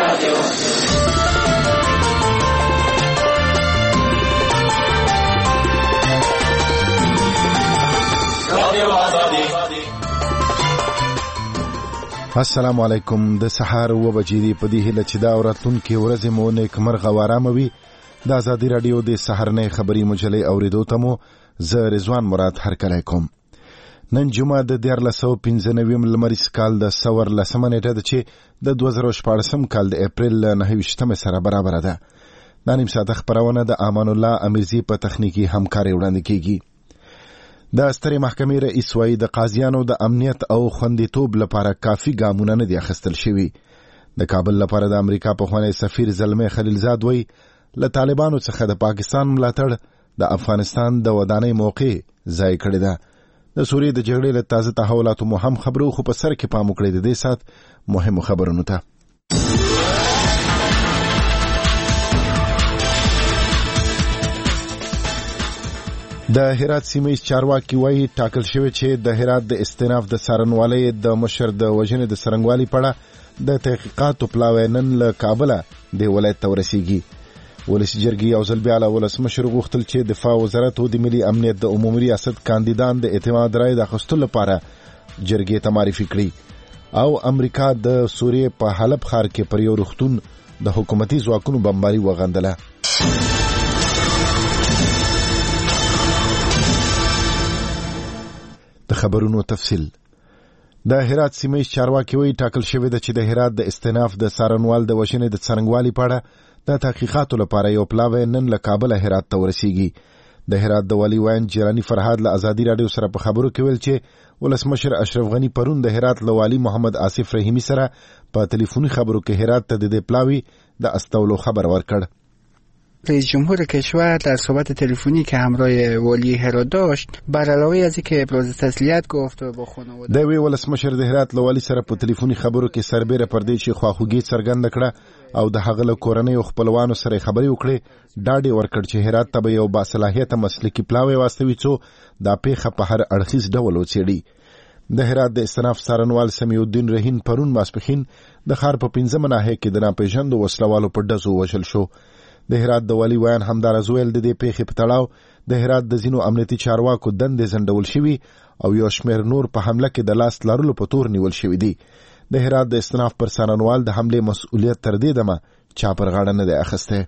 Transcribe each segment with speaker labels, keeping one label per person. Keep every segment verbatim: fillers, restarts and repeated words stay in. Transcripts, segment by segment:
Speaker 1: السلام علیکم. د سحر و بجې دی په دې هله چې دا اورتونکو ورځې مو نیک مرغه وارامه وي. د آزادی رادیو د سحرنې خبری مجلې اوریدو ته مو زه رضوان مراد هرکلی کوم. نن جمعه د دیارلس سوه پنځه نوي لمریز کال د سور لسمه نیټه ده چې د دوه زره شپاړسم کال د اپریل نهه ویشتمه سره برابره ده. دا نیم ساعته خپرونه د امان الله امیرزي په تخنیکی همکاري وړاندې کیږي. د سترې محکمې رئیس وايي د قاضیانو د امنیت او خوندیتوب لپاره کافي ګامونه نه دي اخیستل شوي. د کابل لپاره د امریکا پخوانی سفیر زلمي خلیلزاد وايي له طالبانو څخه د پاکستان ملاتړ د افغانستان د ودانۍ موقع ځای کړی ده. د سوریې د جګړې له تازه تحولاتو مو هم خبرو، خو په سر کې پام وکړئ د دې سات مهمو خبرونو ته. د هرات سیمه چارواکي وایي ټاکل شوی چې د هرات د استیناف د سارنوالۍ د مشر د وژنې د سرنګوالي پړه د تحقیقاتو پلاوی نن له کابله د ولایت ته ورسیږي. ولسي جرګې یو ځل بیا له ولسمشر غوښتل چې دفاع وزارت او د ملي امنیت د عمومي ریاست کاندیدان د اعتماد رای د اخیستلو لپاره جرګې ته معرفي کړي. او امریکا د سوریې په حلب ښار کې پر یو روغتون د حکومتي ځواکونو بمباري وغندله. د خبرونو تفصیل. د هرات سیمه چارواکي وایي ټاکل شوی ده چې د هرات د استیناف د سارنوال د وژنې د څرنګوالي په اړه د تحقیقاتو لپاره یو پلاوی نن له کابله هرات ته ورسیږي. د هرات د والي وین جیرانی فرهاد له آزادی رادیو سره په خبرو کې ویل چې ولسمشر اشرف غنی پرون د هرات له والي محمد آصف رحیمی سره په تلیفوني خبرو کې هرات ته د پلاوی د استولو خبر ورکړ.
Speaker 2: رئیس جمهور کشور در صحبت تلفنی که همراه والی هرات داشت بر علاوه از اینکه ابراز تسلیت گفت با خانواده
Speaker 1: د وی ولسمشر د هرات له والی سره په تلیفوني خبرو کې سربېره پر دې چې خواخوږي څرګنده کړه او د هغه له کورنۍ او خپلوانو سره خبرې وکړې. ډاډ یې ورکړ چې هرات ته به یو باصلاحیته مسلکي پلاوی واستوي څو دا پیښه په هر اړخیز ډول وڅېړي. د هرات د استناف سارنوال سمیع الدین رهین پرون ماسپښین د ښار په پنځمه ناحیه کې د ناپېژاندو وسلوالو په ډزو وژل شو. د هرات د والي ویان همدارز ویل د دې پیښې په تړاو د هرات د ځینو امنیتي چارواکو دندې ځنډول شوي او یو شمېر نور په حمله کې د لاس لرلو په تور نیول شوي دي. د هرات د استناف پر سارنوال د حملې مسؤلیت تر دې دمه چا پر غاړه نه دی اخیستی.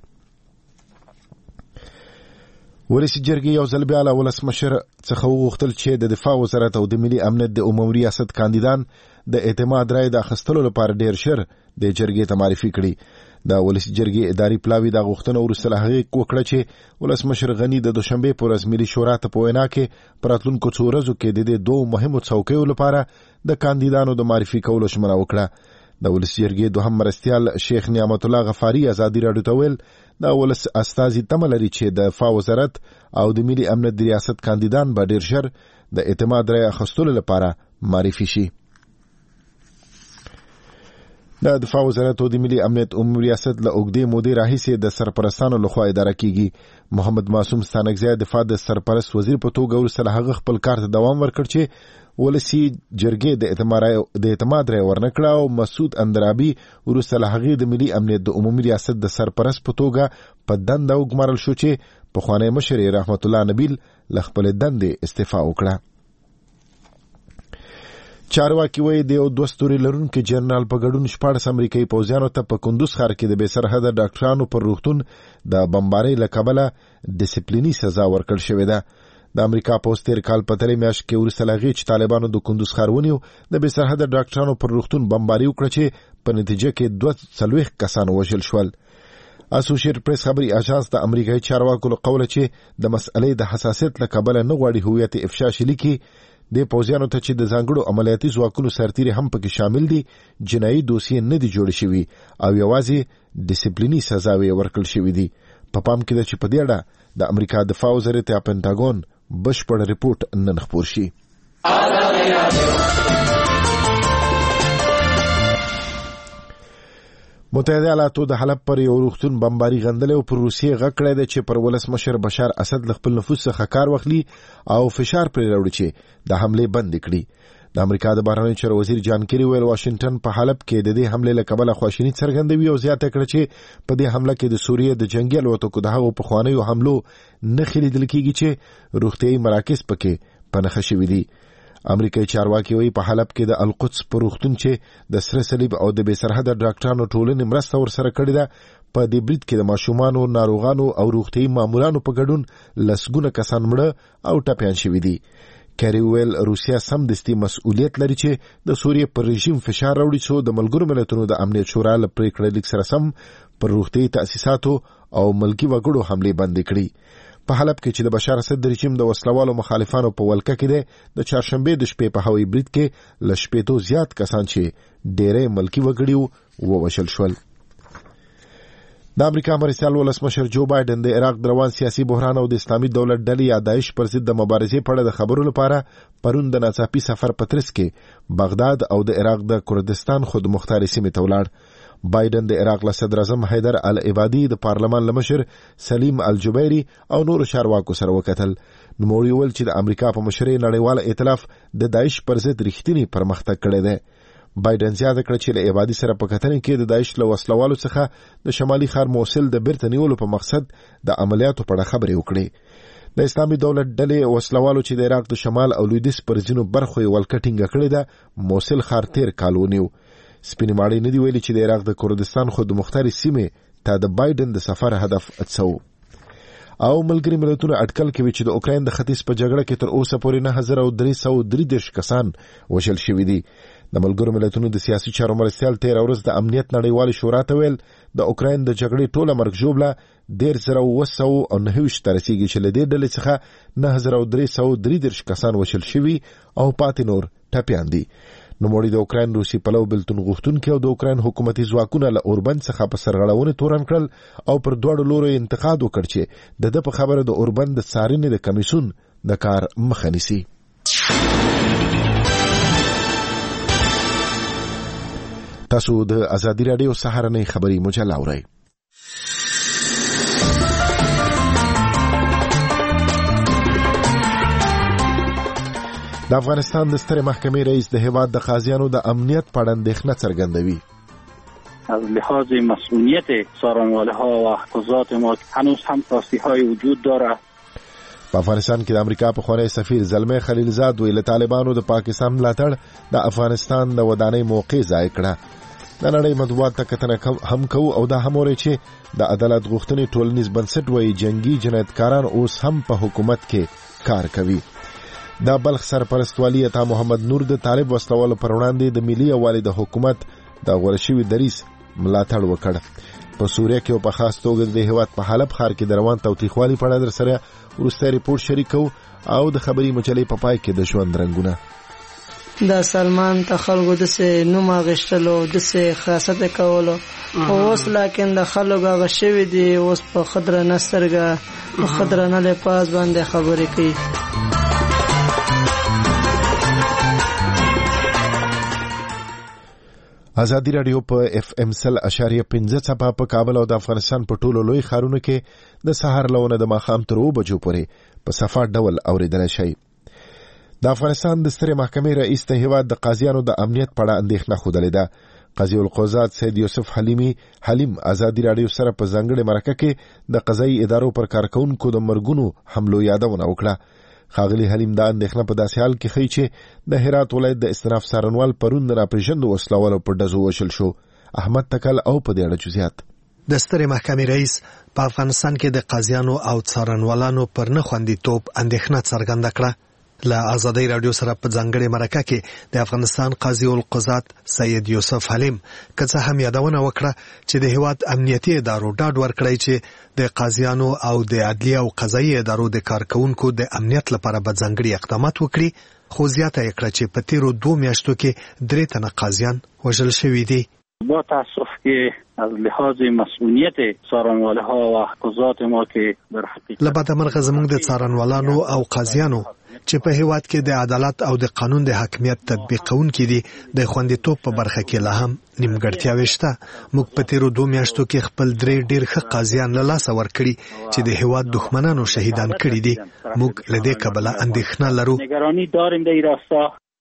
Speaker 1: ولسي جرګې یو ځل بیا له ولسمشر څخه وغوښتل چې د دفاع وزارت او د ملي امنیت د عمومي ریاست کاندیدان د اعتماد رای د اخیستلو لپاره ډیر ژر د جرګې ته معرفي کړي. د ولسي جرګې اداري پلاوي د غوښتنه وروسته له هغې وکړه چې ولسمشر غني د دوشنبې په ورځ ملي شورا ته په وینا کې په راتلونکو څو ورځو کې د دې دوو مهمو څوکیو لپاره د کاندیدانو د معرفي کولو ژمنه وکړه. د ولسي جرګې دوهم مرستیال شیخ نعمت الله غفاري آزادي راډیو ته ویل د ولس استازي تمه لري چې د دفاع وزارت او د ملي امنیت د ریاست کاندیدان به ډیر ژر د اعتماد رای اخیستلو لپاره معرفي شي. د دفاع وزارت او د ملي امنیت عمومي ریاست له اوږدې مودې راهیسې د سرپرستانو لخوا اداره کیږي. محمد معصوم ستانکزی د دفاع د سرپرست وزیر په توګه وروسته له هغه خپل کار ته دوام ورکړ چې ولسي جرګې د اعتماد رای ورنکړه او مسعود اندرابي وروسته له هغې د ملي امنیت د عمومي ریاست د سرپرست په توګه په دنده وګمارل شو چې پخوانی مشر رحمت الله نبیل له خپلې دندې استعفا وکړه. چارواکي وایي د یو دوه ستوري لرونکي جنرال په ګډون شپاړس امریکایي پوځیانو ته په کندوز ښار کې د بې سرحده ډاکټرانو پر روغتون د بمبارۍ له کبله ډسپلیني سزا ورکړل شوې ده. د امریکا پوځ تېر کال په تلې میاشت کې وروسته له هغې چې طالبانو د کندوز ښار ونیو د بې سرحده ډاکټرانو پر روغتون بمباري وکړه چې په نتیجه کې دوه څلوېښت کسان وژل شول. اسوشیټ پریس خبري اژانس د امریکایي چارواکو له قوله چې د مسئلې د حساسیت له کبله نه غواړي هویت افشا شي لیکي د پوځیانو ته چې د ځانګړو عملیاتي ځواکونو سرتیري هم پکې شامل دي جنایي دوسیې نه دي جوړې شوي او یوازې ډسپلیني سزاوې ورکړل شوي دي. په پام کې ده چې په دې اړه د امریکا دفاع وزارت یا پینټاګون بشپړ رپورټ نن خپور شي. متحده ایالاتو د حلب پر یو روغتون بمباري غندلې او پر روسیې غږ کړی دی چې پر ولسمشر بشار اسد له خپل نفوذ څخه کار واخلي او فشار پرې راوړي چې د حملې بندې کړي. د امریکا د بهرنیو چارو وزیر جان کیری ویل واشنگټن په حلب کې د دې حمله له کبله خواشیني څرګندوي او زیاته کړه چې په دې حمله کې د سوریې د جنگي الوتکو د هغو پخوانیو حملو نښې لیدل کېږي چې روغتیايي مراکز پکې په نښه شوي دي. امریکایي چارواکي وایي په حلب کې د القدس په روغتون چې د سره صلیب او د بې سرحده ډاکټرانو ټولنې مرسته ورسره کړې ده، په دې برید کې د ماشومانو، ناروغانو او روغتیايي مامورانو په ګډون لسګونه کسان مړه او ټپیان شوي دي. کیری ویل روسیا سمدستي مسؤلیت لري چې د سوریې پر رژیم فشار راوړي څو د ملګرو ملتونو د امنیت شورا له پریکړې لیک سره سم پر روغتیايي تاسیساتو او ملکی وګړو حملې بندې کړي. په حلب کې چې د بشار اسد د رژیم د وسلوالو مخالفانو په ولکه کې ده، د چهارشنبه د شپې په هوایي برید کې له شپېتو زیات کسان چې ډېری ملکی وګړي ووژل شول. د امریکا مرستیال ولسمشر جو بایدن د عراق د روان سیاسي بحران او د اسلامي دولت ډلې یا داعش پر ضد د مبارزې په اړه د خبرو لپاره پرون د ناڅاپي سفر په ترڅ کې بغداد او د عراق د کردستان خود مختار سیمې ته ولاړ. بایدن د عراق له صدر اعظم حیدر العبادي، د پارلمان له مشر سلیم الجبیری او نور چارواکو سره وکتل. نوموړي وویل چې د امریکا په مشرۍ نړیوال ائتلاف د داعش پر ضد رښتینی پرمختګ کړی دی. بایدن زیاته کړه چې له عبادي سره په کتنې کې د داعش له وسلوالو څخه د شمالي ښار موصل د بیرته نیولو په مقصد د عملیاتو په اړه خبرې وکړې. د اسلامي دولت ډلې وسلوالو چې د عراق د شمال او لویدیځ پر ځینو برخو یې ولکه ټینګه کړې ده، موصل ښار تیر کال ونیو. سپینې ماڼۍ نه دي ویلي چې د عراق د کردستان خود مختارې سیمې ته د بایدن د سفر هدف څه و. او ملګري ملتونه اټکل کوي چې د اوکراین د ختیځ په جګړه کې تر اوسه پورې نه هزار او درې سوه درې دېرش کسان وژل شوي دي. د ملګرو ملتونو د سیاسي چارو مرستیال تېره ورځ د امنیت نړیوالې شورا ته ویل د اوکراین د جګړې ټوله مرګ ژوبله دېرش زره اوه سوه او نهه ویشت ته رسیږي چې له دې ډلې څخه نه هزار او درې سوه درې دېرش کسان وژل شوي او پاتې نور ټپیان دي. نوموړي د اوکراین روسي پلو بېلتون غوښتونکي او د اوکراین حکومتي ځواکونه له اوربند څخه په سرغړونې تورن کړل او پر دواړو لورو انتقاد وکړ چې د ده په خبره د اوربند د څارنې د کمیسیون د کار مخه نیسي. تاسو د ازادي راډیو سهارنۍ خبري مجله اورئ. د افغانستان د سترې محکمې رئیس د هیواد د قاضیانو د امنیت په اړه اندېښنه څرګندوي.
Speaker 3: از لحاظ مسئولیت څارنوالها و قضات ما هنوز هم کاستی‌های وجود داره.
Speaker 1: په افغانستان کې د امریکا پخوانی سفیر زلمه خلیلزاد ویل طالبانو د پاکستان ملاتړ د افغانستان د ودانۍ موقع ضایع کړه. د نړۍ مطبوعات ته کتنه هم کوو او دا هم وایي چې د عدالت غوښتنې ټولنیز بنسټ وایي جنگي جنایتکاران اوس هم په حکومت کې کار کوي. د بلخ سرپرست والی عطا محمد نور د طالب وسلوالو پر وړاندې د ملي یووالي د حکومت د غوره شوي دریځ ملاتړ وکړ. په سوریه کې او په خاص توګه د هیواد په حلب ښار کې د روان توطیخوالي په اړه در سره وروستی ریپورټ شریکو او د خبري مجلې په پای کې د ژوند رنګونه.
Speaker 4: د سلمان ته خلکو داسې نوم اخیستلو، داسې خاصت کولو، اوس لکن د خلکو هغه شوي دي، اوس په ښه درنه سترګه په ښه درنه لباس باندې خبرې کوي.
Speaker 1: ازادي راډیو په اف ام سل اشاریه پنځه څپه په کابل او د افغانستان په ټولو لوی ښارونو کې د سهار لونه د ماښام تر اوه بجو پورې په صفا ډول اورېدلی شئ. د افغانستان د سترې محکمې رئیس د هیواد د قاضیانو د امنیت په اړه اندېښنه ښودلې ده. قاضي القضات سید یوسف حلیمي حلیم ازادي راډیو سره په ځانګړې مرکه کې د قضایي ادارو پر کارکونکو د مرګونو حملو یادونه وکړه. ښاغلي حلیم دا اندېښنه په داسې حال کې ښیي چې د هرات ولایت د استناف څارنوال پرون د ناپېژندو وسلوالو په ډزو وژل شو. احمد تکل او په دې اړه جزئیات.
Speaker 5: د سترې محکمې رئیس په افغانستان کې د قاضیانو او څارنوالانو پر نه خوندیتوب اندېښنه څرګنده کړه. له ازادي راډیو سره په ځانګړې مرکه کې د افغانستان قاضي القضات سید یوسف حلیم که څه هم یادونه وکړه چې د هیواد امنیتي ادارو ډاډ ورکړی چې د قاضیانو او د عدلیه او قضایي ادارو د کارکونکو د امنیت لپاره به ځانګړي اقدامات وکړي، خو زیاته یې کړه چې په تیرو دوه میاشتو کې درې تنه قاضیان وژل شوي دي.
Speaker 3: با تاسف که از لحاظ مسئولیت څارنوالها و قضات ما که در حقیقت
Speaker 5: لبعد مرغه زموږ د څارنوالانو او قاضیانو چې په هیواد کې د عدالت او د قانون د حاکمیت تطبیقونکي دي د خوندیتوب په برخه کې لا هم نیمګړتیاوې شته. موږ په تیرو دوه میاشتو کې خپل درې ډېر ښه قاضیان له لاسه ورکړي چې د هیواد دښمنانو شهیدان کړي دي. موږ له دې کبله اندېښنه لرو.
Speaker 3: نگرانی داریم در این راستا.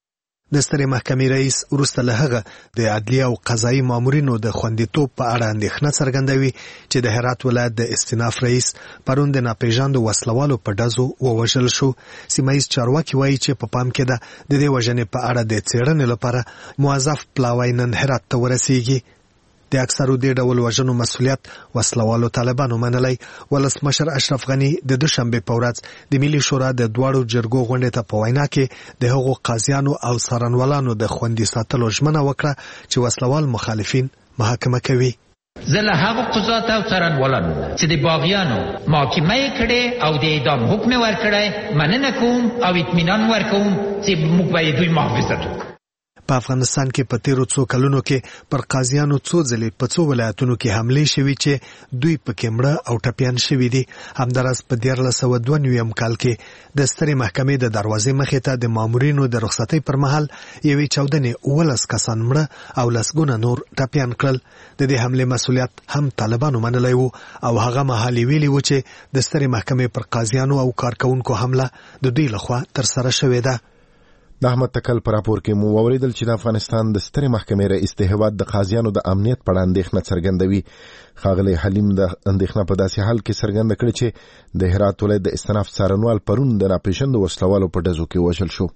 Speaker 5: د سترې محکمې رئیس وروسته له هغه د عدلیه او قضایي مامورینو د خوندیتوب په اړه اندېښنه څرګندوي چې د هرات ولایت د استیناف رئیس پرون د ناپېژاندو وسلوالو په ډزو ووژل شو. سیمه ییز چارواکي وایي چې په پام کې ده د دې وژنې په اړه د څېړنې لپاره موظف پلاوی نن هرات ته ورسیږي. د اکثرو دې ډول وژنو مسؤلیت وسلوالو طالبانو منلی. ولسمشر اشرف غني د دوشنبه په ورځ د ملي شورا د دواړو جرګو غونډې ته په وینا کې د هغو قاضیانو او څارنوالانو د خوندي ساتلو ژمنه وکړه چې وسلوال مخالفین محاکمه کوي.
Speaker 6: زه له هغو قضات او څارنوالانو چې د باغیانو محاکمه یې کړې او د اعدام حکم یې ورکړی مننه کوم او اطمینان ورکوم چې موږ به دوی محافظت وکړو.
Speaker 5: په افغانستان کې په تیرو څو کلونو کې پر قاضیانو څو ځلې په څو ولایتونو کې حملې شوي چې دوی پکې مړه او ټپیان شوي دي. همداراز په دیارلس سوه دوه نویم کال کې د سترې محکمې د دروازې مخې ته د مامورینو د رخصتۍ پر مهال یوې چاودنې اوولس کسان مړه او لسګونه نور ټپیان کړل. د دې حملې مسؤلیت هم طالبانو منلی و او هغه مهال یې ویلي و چې د سترې محکمې پر قاضیانو او کارکوونکو حمله د دوی لخوا ترسره شوې ده.
Speaker 1: د احمد تکل پر راپور کې مو اوریدل چې د افغانستان د سترې محکمې رئیس د هیواد د قاضیانو د امنیت په اړه اندېښنه څرګندوي. ښاغلی حلیم د اندېښنه په داسې حال کې څرګنده کړې چې د هرات ولایت د استیناف څارنوال پرون د ناپېژاندو وسلوالو په ډزو کې وژل شو.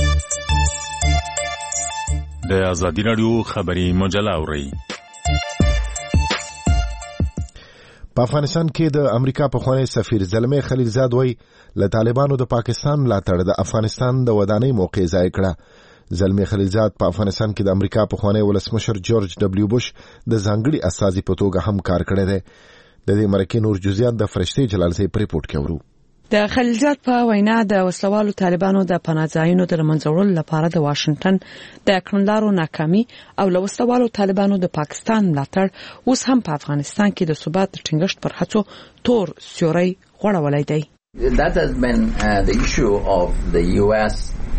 Speaker 7: د ازادي راډیو خبري مجله اورئ.
Speaker 1: په افغانستان کې د امریکا پخوانی سفیر زلمي خلیلزاد وایي له طالبانو د پاکستان ملاتړ د افغانستان د ودانۍ موقع ضایع کړه. زلمي خلیلزاد په افغانستان کې د امریکا پخوانی ولسمشر جورج ډبلیو بوش د ځانګړي استازي په توګه هم کار کړی دی. د دې مرکې نور جزئیات د فرشتي جلالزی په ریپورت کې ورو.
Speaker 8: د خلیلزاد په وینا د وسلوالو طالبانو د پناهځایونو د منځورولو لپاره د واشنگټن د کړنلارو ناکامي او له وسلوالو طالبانو د پاکستان ملاتړ اوس هم په افغانستان کې د ثبات ټینګښت پر هڅو تور سیوري غوړولای دی.
Speaker 9: That has been uh, the issue of the U S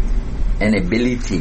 Speaker 9: inability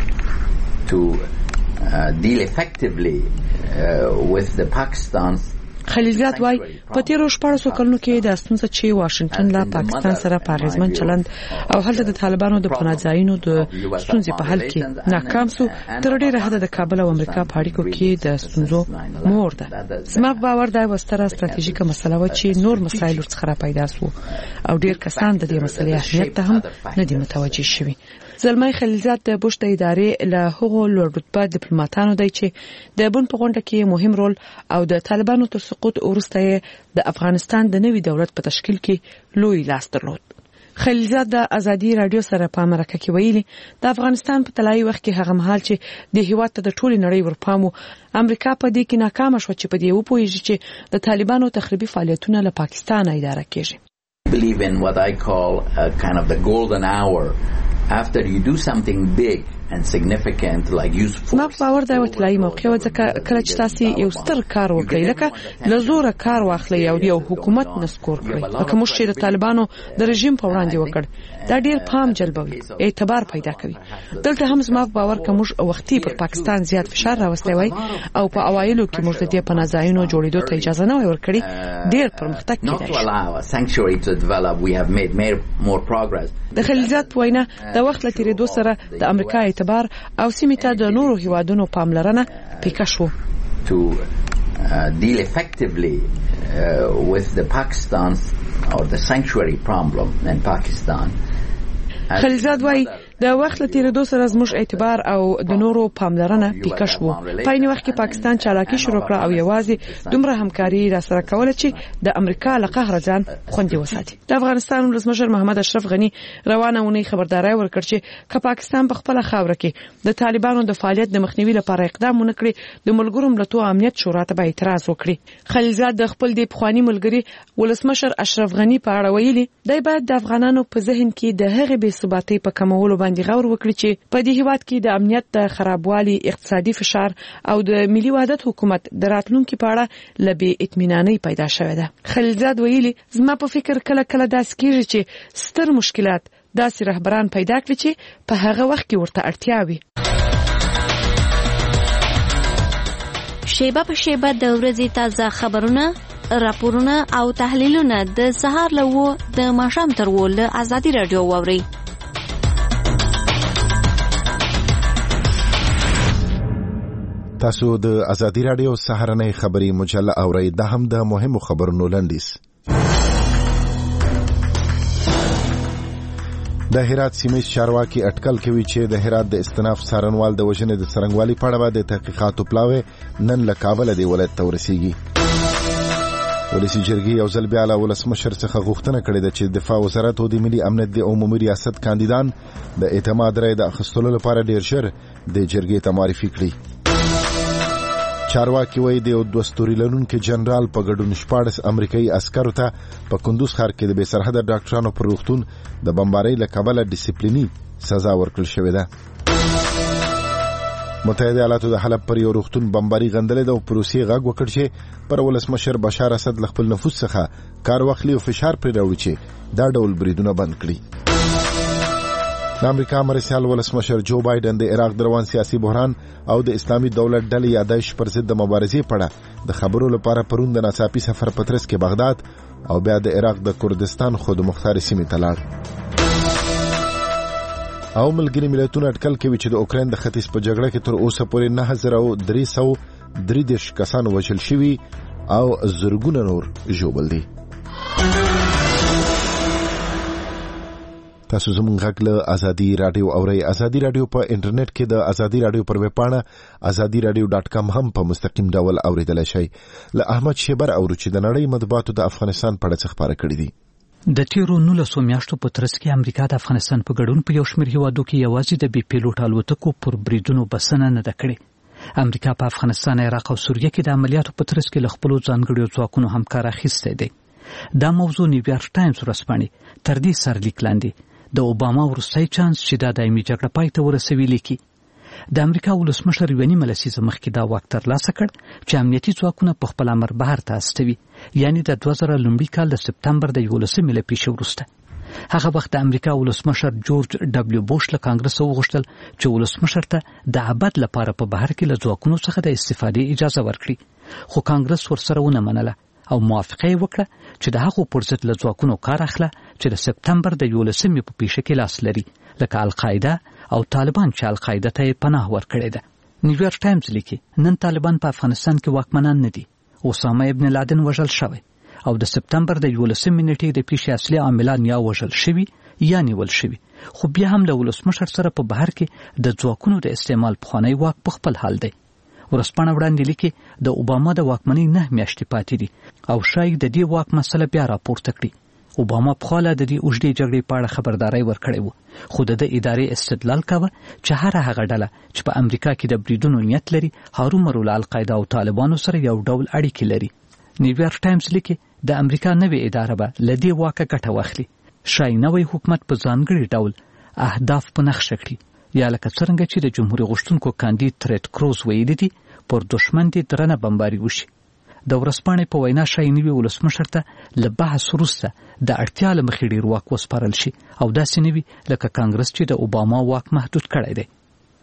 Speaker 9: to uh, deal effectively uh, with the Pakistan's
Speaker 8: خلیلزاد وای په تیرو شپږو کلونو کې د ستونزې چې واشنگټن له پاکستان سره په اغیزمن چلند او هلته د طالبانو د پناهځایونو د ستونزې په حل کې ناکام شو تر ډیره حد د کابل او امریکا په اړیکو کې د ستونزو مور ده. زما باور دا یو ستره ستراتیژیکه مسله و چې نور مسایل ورڅخه پیدا شو او ډیر کسان د دې مسلې اهمیت ته هم نه دي متوجه شوي. زلمي خلیلزاد د بوش د ادارې له هغو لوړ رتبه ډیپلوماټانو دی چې د بن په غونډه کې مهم رول او د طالبانو تر سقوط وروسته د افغانستان د نوي دولت په تشکیل کې لوی لاس درلود. خلیلزاد د ازادي رادیو سره په امریکا کې ویلي د افغانستان په طلایي وخت کې هغه مهال چې د هیواد ته د ټولي نړۍ ورپامو امریکا په دې کې ناکام شو چې په دې وپوهیږي چې د طالبانو تخریبي فعالیتونه له پاکستان اداره کیږي.
Speaker 9: Believe in what I call a kind of the golden hour after you do something big and significant like use force.
Speaker 8: ما باور دا وتلای موقع ځکه کله چې تاسو یو ستر کار وکړئ لکه لزوره کار واخلئ او یو حکومت نسکور کړئ لکه موږ چې د طالبانو د رژیم په وړاندې وکړ دا ډیر پام جلبوي اعتبار پیدا کوي. دلته هم زما باور کوم موږ وختي پر پاکستان زیات فشار راوستي وای او په اوایلو کې موږ د دې پناهځایونو جوړېدو ته اجازه نه ورکړي ډیر پرمختګ کیدای شي. د خلیلزاد په وینا د وخت لتیریدو سره د امریکا اعتبار او سیمې ته د نورو هیوادونو پاملرنه پیکه شو.
Speaker 9: To uh, deal effectively uh, with the Pakistan's or the sanctuary problem in Pakistan.
Speaker 8: خلیلزاد وای د وخت لتیریدو سره زموږ اعتبار او د نورو پاملرنه پیکه شو. په این وخت کې پاکستان چالاکي شروع کړه او یوازې دومره همکاري را سره کوله چې د امریکا له قهر ځان خوندي وساتي. د افغانستان ولسمشر محمد اشرف غني روانه ونی خبرداري ورکړ چې که پاکستان په خپل خاور کې د طالبانو د فعالیت د مخنیوي لپاره اقدام ونکړي د ملګرو ملتونو امنیت شورا ته به اعتراض وکړي. خلیلزاد د خپل د پخوانی ملګری ولسمشر اشرف غني په اړه ویلي دی باید د افغانانو په ذهن کې د هغې بې ثباتۍ په کمولو باندې غور وکړي چې په دې هیواد کې د امنیت د خرابوالي اقتصادي فشار او د ملي وحدت حکومت د راتلونکو په اړه لبي اطمیناني پیدا شوه ده. خلیلزاد ویلي زما په فکر کله کله داس کیږي چې ستر مشکلات داسې رهبران پیدا کړي چې په هغه وخت کې ورته اړتیا وي.
Speaker 10: شیبه په شیبه د ورځې تازه خبرونه راپورونه او تحلیلونه د سهار له و د ماښام تر و له ازادي رادیو واوري.
Speaker 1: تاسو د ازادي رادیو سهارنۍ خبري مجله اورئ. دا هم د مهمو خبرونو لنډیز. د هرات سیمې چارواکي اټکل کوي چې د هرات د استناف څارنوال د وژنې د څرنګوالي په اړه د تحقیقاتو پلاوی نن له کابل دی ولایت ته ورسیږي. ولسی جرګې یو ځل بیا له ولسمشر څخه غوښتنه کړې ده چې دفاع وزارت او د ملي امنیت د عمومي ریاست کاندیدان د اعتماد رای د اخیستلو لپاره ډیر ژر د جرګې ته معرفي کړي. چارواکي وایي د دوستوري لرونکي جنرال په ګډون شپاړس امریکایي عسکرو ته په کندوز ښار کې د بې سرحده ډاکټرانو پر روغتون د بمبارۍ له کبله ډیسپلیني سزا ورکړل شوې ده. متحده ایالاتو د حلب پر یو روغتون بمباري غندلې ده او په روسیې غږ وکړ چې پر ولسمشر بشار اسد له خپل نفوذ څخه کار واخلي او فشار پرې راوړي چې دا ډول بریدونه بند کړي. د امریکا مرسیال ولسمشر جو بایدن د عراق د روان سیاسي بحران او د اسلامي دولت ډلې یادایش پر ضد د مبارزې په اړه د خبرو لپاره پرون د ناڅاپي سفر په ترڅ کې بغداد او بیا د عراق د کردستان خود مختار سیمې ته لاړ. او ملګري ملتونه اټکل کوي چې د اوکراین د ختیځ په جګړه کې تر اوسه پورې نه هزار درې سوه درې دېرش کسان وژل شوي او زرګونه نور ژوبل دي. تاسو زموږ غږ له ازادي رادیو اورئ. ازادي رادیو په انټرنیټ کې د ازادي رادیو پر ویب پاڼه ازادي رادیو ډاټ کام هم په مستقیم ډول اوریدلای شئ. له احمد شیبر اورو چې د نړۍ مطبوعاتو د افغانستان په اړه خبرې کړې دي.
Speaker 11: د تیرو نولسو میاشتو په ترڅ کې امریکا د افغانستان په ګډون په یو شمېر هیوادو کې یوازې د بې پیلوټ الوتکو پر بریدونو بسنه نه ده کړې. امریکا په افغانستان، عراق او سوریه کې د عملیاتو په ترڅ کې له خپلو ځانګړو ځواکونو هم کار اخیستی دی. دا موضوع نیویارک ټایمز ورځپاڼې تر دې سرلیک لاندې د اوباما وروستی چانس چې دا دایمي جګړه پای ته ورسوي لیکي. د امریکا ولسمشر یوه نیمه لسیزه مخکې دا واک ترلاسه کړ چې امنیتي ځواکونه په خپل امر بهر ته استوي، یعنی د دوه زره لومړي کال د سپتمبر د یولسمې له پیښې وروسته. هغه وخت د امریکا ولسمشر جورج ډبلیو بوش له کانګرس وغوښتل چې ولسمشر ته د ابد لپاره په بهر کې له ځواکونو څخه د استفادې اجازه ورکړي، خو کانګرس ورسره ونه منله او موافقه یې وکړه چې د هغو پر ضد له ځواکونو کار اخله چې د سپتمبر د یولسمې په پیښه کې لاس لري، لکه القاعده او طالبان چې القاعده ته یې پناه ورکړې ده. نیویارک ټایمز لیکي نن طالبان په افغانستان کې واکمنان نه دي. اسامه ابن لادن وژل شوی او د سپتمبر د یولسمې نیټې د پیښې اصلي عاملان یا وژل شوي یا نیول شوي، خو بیا هم له ولسمشر سره په بهر کې د ځواکونو د استعمال پخوانی واک په خپل حال دی. ورځپاڼه وړاندې لیکي د اوباما د واکمنۍ نه میاشتې پاتې دي او شاید د دې واک مسله بیا راپورته کړي. اوباما پخواله د دې اوږدې جګړې په اړه خبرداری ورکړی و، خو د ده ادارې استدلال کاوه چې هره هغه ډله چې په امریکا کې د بریدونو نیت لري هرومرو له القاعده او طالبانو سره یو ډول اړیکې لري. نیویارک ټایمز لیکي د امریکا نوې اداره به له دې واکه ګټه واخلي، ښایي نوی حکومت په ځانګړي ډول اهداف په نښه کړي، یا لکه څرنګه چې د جمهوریت غوښتونکو کاندید ترېد کروز ویلي دي پر دشمن دې درنه بمباري وشي. د ورځپاڼې په وینا ښایي نوي ولسمشر ته له بحث وروسته د اړتیا له مخې ډېر واک وسپارل شي او داسې نه وي لکه کانګرس چې د اوباما واک محدود کړی دی.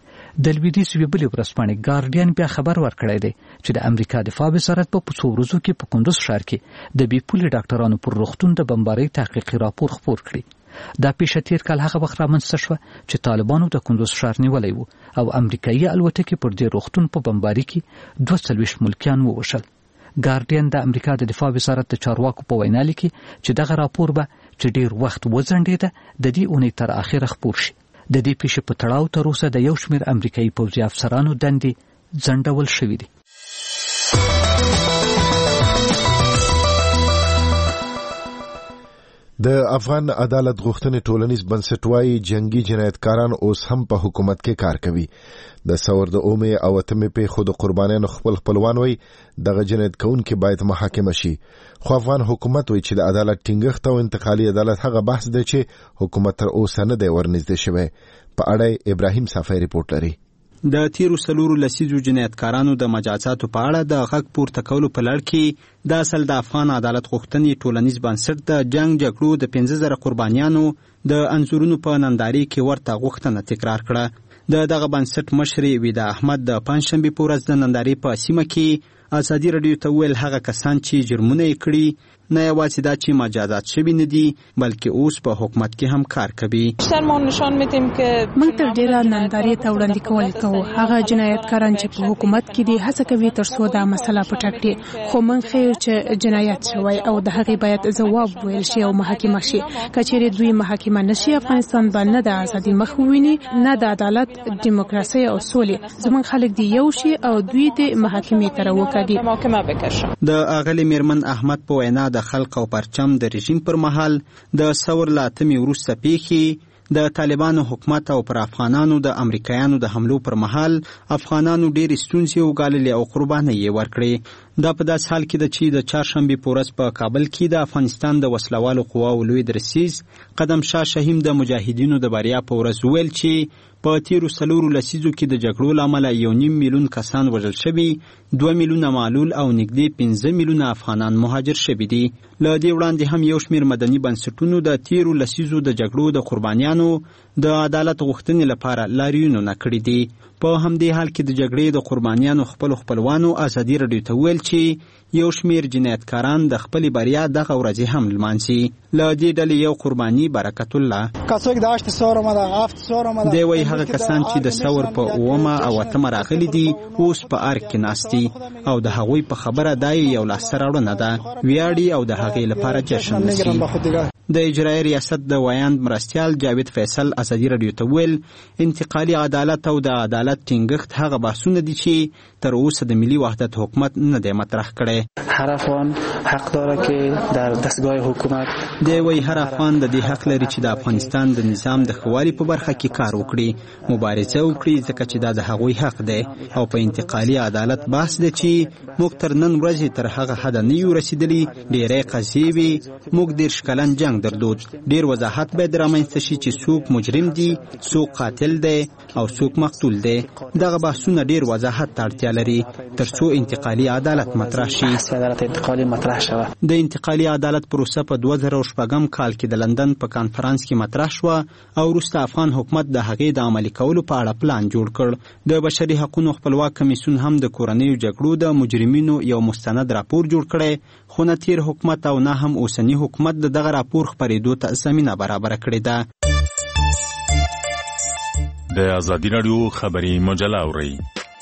Speaker 11: د لویدیځ یوې بلې ورځپاڼې ګارډین بیا خبر ورکړی دی چې د امریکا دفاع وزارت به په څو ورځو کې په کندوز ښار کې د بې پولې ډاکټرانو پر روغتون د بمبارۍ تحقیقي راپور خپور کړي. دا پیښه تیر کال هغه وخت رامنځته شوه چې طالبانو د کندوز ښار نیولی و او امریکایي الوتکې پر دې روغتون په بمباري کې دوه څلوېښت ملکیان ووژل. ګارډین د امریکا د دفاع وزارت د چارواکو په وینا لیکي چې دغه راپور به چې ډیر وخت وځنډېده د دې اونۍ تر اخره خپور شي. د دې پیښې په تړاو تر اوسه د یو شمېر امریکایي پوځي افسرانو دندې ځنډول شوي دي.
Speaker 1: د افغان عدالت غوښتنې ټولنیز بنسټ وايي جنگي جنایتکاران اوس هم په حکومت کې کار کوي. د ثور د اومې او اتمې پیښو د قربانیانو خپل خپلوان وایي دغه جنایت کوونکي باید محاکمه شي، خو افغان حکومت وایي چې د عدالت ټینګښت او انتقالي عدالت هغه بحث دی چې حکومت تر اوسه نه دی ورنږدې شوی. په اړه ابراهیم صافی ریپورت لري.
Speaker 12: د تیرو سلورو لسیزو جنایتکارانو د مجازاتو په اړه د غږ پورته کولو په لړ کې د اصل د افغان عدالت غوښتنې ټولنیز بنسټ د جنگ جګړو د پنځه زره قربانیانو د انځورونو په نندارې کې ورته غوښتنه تکرار کړه. د دغه بنسټ مشر ویدا احمد د پنځشنبې په ورځ د نندارې په سیمه کې ازادي رادیو ته ویل هغه کسان چې جرمونه یې کړي نه یوازې دا چې مجازات شوي نه دي بلکې اوس په حکومت کې هم کار کوي.
Speaker 13: موږ تر ډیره نندارې ته وړاندې کول کوو. هغه جنایتکاران چې په حکومت کې دي هڅه کوي تر څو دا مسله پټه کړي، خو موږ ښیو چې جنایت شوی او د هغې باید ځواب ویل شي او محاکمه شي. که چیرې دوی محاکمه نشي، افغانستان به نه د ازادي مخ وویني، نه د عدالت، دیموکراسي او سولې. زموږ خلک دی یو شي او دوی د محاکمې ته راوکاږي.
Speaker 12: د اغلې میرمن احمد په وینا د خلق او پرچم د رژیم پر مهال د ثور له اتمې وروسته پیښې د طالبانو حکومت او پر افغانانو د امریکایانو د حملو پر مهال افغانانو ډېرې ستونزې وګاللې او قربانۍ یې ورکړې. دا په داس حال کې ده چې د چهارشنبې په ورځ په کابل کې د افغانستان د وسلوالو قواو لوی درسیز قدم شاه شهیم د مجاهدینو د بریا په ورځ ویل چې په تیرو څلورو لسیزو کې د جګړو له امله یو نیم میلیون کسان وژل شوي، دوه میلیونه معلول او نږدې پنځه میلیونه افغانان مهاجر شوي دي. له دې وړاندې هم یو شمېر مدني بنسټونو د تیرو لسیزو د جګړو د قربانیانو د عدالت غوښتنې لپاره لاریونونه کړي دي. په همدې حال کې د جګړې د قربانیانو خپل خپلوانو ازادي راډیو ته ویل چې یو شمېر جنایتکاران د خپلې بریا دغه ورځې هم لمانځي. له دې ډلې یو قرباني برکت الله دی وایي هغه کسان چې د ثور په اوومه او اتمه راغلي دي اوس په ارګ کې ناست دي او د هغوی په خبره دا یو لاسته راوړنه ده، ویاړي او د هغې لپاره جشن نیسي. د اجرایي ریاست د ویاند مرستیال جاوید فیصل ازادي راډیو ته ویل انتقالي عدالت او د عدالت ټینګښت هغه بحثونه دي چې تر اوسه د ملي وحدت حکومت نه دی مطرح کړی.
Speaker 14: هر افغان حق داره که در دستگاه حکومت
Speaker 12: دی وایي هر افغان د دې حق لري چې د افغانستان د نظام د ښه والي په برخه کې کار وکړي، مبارزه وکړي، ځکه چې دا د هغوی حق دی. او په انتقالي عدالت بحث دی چې موږ تر نن ورځې تر هغه حده نه یو رسېدلي. ډېری قضیې وي، موږ دېرش کلن جنګ درلود. ډېر وضاحت باید رامنځته شي چې څوک مجرم دی، څوک قاتل دی او څوک مقتول دی. دغه بحثونه ډېر وضاحت ته اړتیا لري تر څو انتقالي عدالت مطرح شي.
Speaker 14: انتقالي مطرح شوه.
Speaker 12: د انتقالي عدالت پروسه په دوه زره شپږم کال کې د لندن په کانفرانس کې مطرح شوه او وروسته افغان حکومت د هغې د عملي کولو په اړه پلان جوړ کړ. د بشري حقوقو خپلواک کمیسیون هم د کورنیو جګړو د مجرمینو یو مستند راپور جوړ کړی، خو نه تیر حکومت او نه هم اوسنی حکومت د دغه راپور خپرېدو ته زمینه برابره کړې ده.
Speaker 7: د ازادي راډیو خبري مجله اورئ.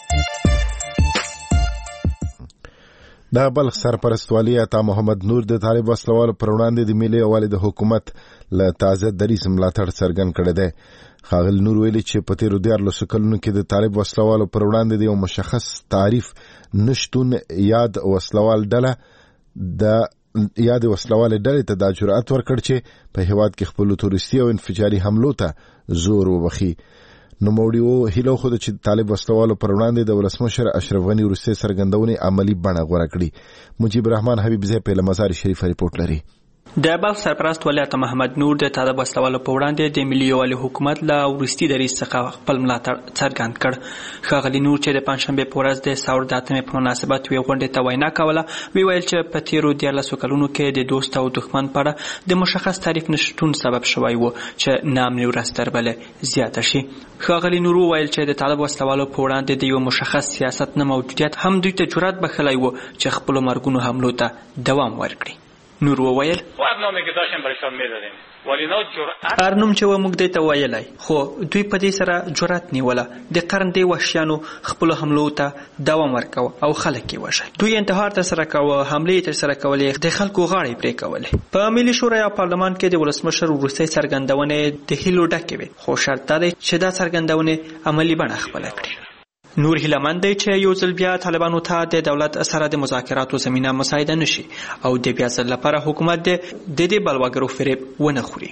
Speaker 1: د بلخ سرپرست والی عطا محمد نور د طالب وسلوالو پر وړاندې د ملي یووالي د حکومت له تازه دریځ ملاتړ څرګند کړی دی. ښاغلي نور ویلي چې په تېرو دیارلسو کلونو کې د طالب وسلوالو پر وړاندې د یو مشخص تعریف نشتون یاد وسلوال ډله د یاد وسلوالې ډلې ته دا جرأت ورکړ چې په هېواد کې خپلو تروریستي او انفجاري حملو ته زور وبخي. نوموړي هیله وښوده چې طالب وسلوالو پر وړاندې د ولسمشر اشرف غني وروستۍ څرګندونې عملي بڼه غوره کړي. مجيب الرحمن حبیبزی په مزار شریف ریپورت لري.
Speaker 15: د بلخ سرپرست ولی عطا محمد نور د طالب وسلوالو په وړاندې د ملي یووالي حکومت له وروستي دریځ څخه خپل ملاتړ څرګند کړ. ښاغلي نور چې د پنجشنبې په ورځ د ثور د اتمې په مناسبت یوې غونډې ته وینا کوله، ویل چې په تېرو دیارلسو کلونو کې د دوست او دښمن په اړه د مشخص تعریف نشتون سبب شوی و چې نامنې ورځ تر بلې زیاته شي. ښاغلي نور وویل چې د طالب وسلوالو په وړاندې د یو مشخص سیاست نه موجودیت هم دوی ته جرأت بخښلی و چې خپلو مرګونو حملو ته دوام ورکړي. نور وویل
Speaker 16: ارنامه که داشتیم برایشان میدادیم ولی نه جرأت
Speaker 15: ارنوم چې و موږ دې ته ویلی، خو دوی په دې سره جرأت نیوله د قرن دې وحشیانو خپلو حملو ته دوام ورکوه او خلک یې وژل. دوی انتحار ترسره کوه، حملې ترسره کولې، د خلکو غاړې پرې کولې. په ملي شورا یا پارلمان کې د ولسمشر وروستۍ څرګندونې د هیلو ډکې وې، خو شرط دا دی چې دا څرګندونې عملي بڼه خپله کړي. نور هیلهمند دی چې یو ځل بیا طالبانو ته د دولت سره د مذاکراتو زمینه مساعده نشي او د بیا ځل لپاره حکومت د دې بلواګرو فریب ونه خوري.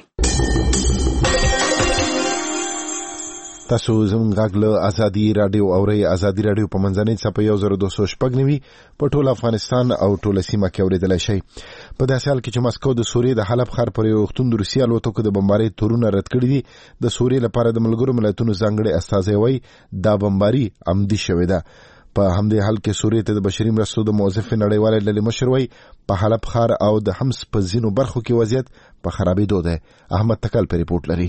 Speaker 1: تاسو زموږ غږ له ازادي راډیو اورئ. ازادي راډیو په منځنۍ څپه یو زر دوه سوه شپږ نوي په ټول افغانستان او ټوله سیمه کې اورېدلی شئ. په داسې حال کې چې مسکو د سوریې د حلب ښار پر یو روغتون د روسي الوتکو د بمبارۍ تورونه رد کړي دي. د سوریې لپاره د ملګرو ملتونو ځانګړی استازی وایي دا بمباري عمدي شوې ده. په همدې حال کې سوریې ته د بشري مرستو د موظفې نړیوالې ډلې مشر وایي په حلب ښار او د حمص په ځینو برخو کې وضعیت په خرابېدو دی. احمد تکل په ریپورټ لري.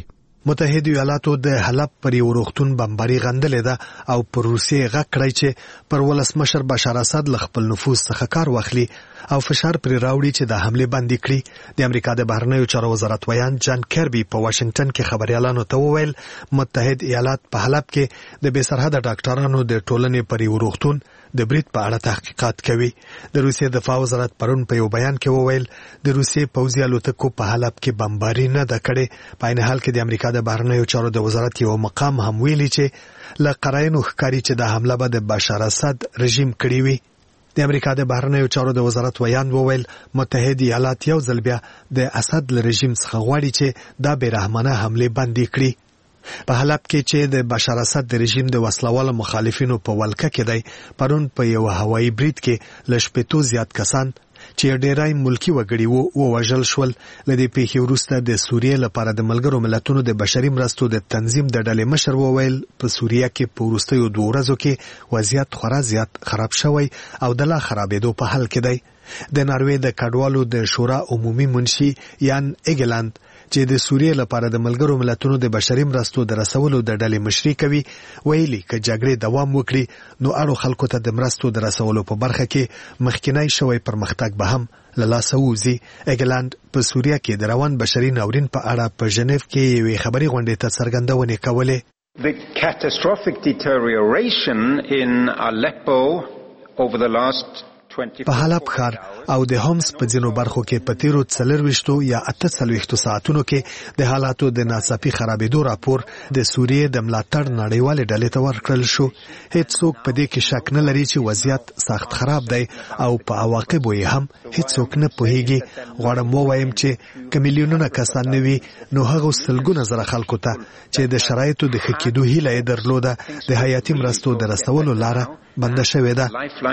Speaker 5: متحده ایالاتو د حلب پر یو روغتون بمباري غندلې ده او پر روسیې غږ کړی چې پر ولسمشر بشار اسد له خپل نفوذ څخه کار واخلي او فشار پرې راوړي چې د حملې بندي کړي. د امریکا د بهرنیو چارو وزارت ویان جان کربي په واشنگټن کې خبريالانو ته وویل متحد ایالات په حلب کې د بې سرحده ډاکټرانو د ټولنې پر یو روغتون د برید په اړه تحقیقات کوي. د روسیې دفاع وزارت پرون په یو بیان کې وویل د روسیې پوځي الوتکو په حلب کې بمباري نه ده کړې. په عین حال کې د امریکا د بهرنیو چارو د وزارت یو مقام هم ویلي چې له قراینو ښکاري چې د حمله به د بشار اسد رژیم کړی وي. د امریکا د بهرنیو چارو د وزارت ویان وویل متحد ایالات یو ځل بیا د اسد له رژیم څخه غواړي چې دا بې رحمانه حملې بندي کړي. په حلب کې چې د بشار اسد د رژیم د وسلوالو مخالفینو په ولکه کې دی پرون په یو هوایي برید کې له شپېتو زیات کسان چې ډیرای ملکی وګړي وو ووژل شول. له دې پیښې وروسته د سوریې لپاره د ملګرو ملتونو د بشري مرستو د تنظیم د ډلې مشر وویل په سوریه کې په وروستیو دوه ورځو کې وضعیت خورا زیات خراب شوی او د لا خرابېدو په حال کې دی. د ناروې د کډوالو د شورا عمومي منشي یان ایګلاند چې د سوریې لپاره د ملګرو ملتونو د بشري مرستو د رسولو د ډلې مشري کوي ویلي که جګړې دوام وکړي نو اړو خلکو ته د مرستو د رسولو په برخه کې مخکینی شوی پرمختګ به هم له لاسه ووځي. ایګلاند په سوریه کې د روان بشري ناورین په اړه په ژنیف کې یوې خبري غونډې ته څرګندونې کولې.
Speaker 17: The catastrophic deterioration in Aleppo over the last
Speaker 5: په حلب ښار او د هومس په ځینو برخو کې په تیرو څلرويشتو یا اته څلويښتو ساعتونو کې د حالاتو د ناڅاپي خرابېدو راپور د سوریې د ملاتړ نړیوالې ډلې ته ورکړل شو. هیڅوک په دې کې شک نه لري چې وضعیت سخت خراب دی او په عواقبو یې هم هیڅوک نه پوهیږي. غواړم ووایم چې که میلیونونه کسان نه وي نو هغو سلګونه زره خلکو ته چې د شرایطو د ښه کېدو هیله یې درلوده د حیاتي مرستو د رسولو لاره بنده شوې ده.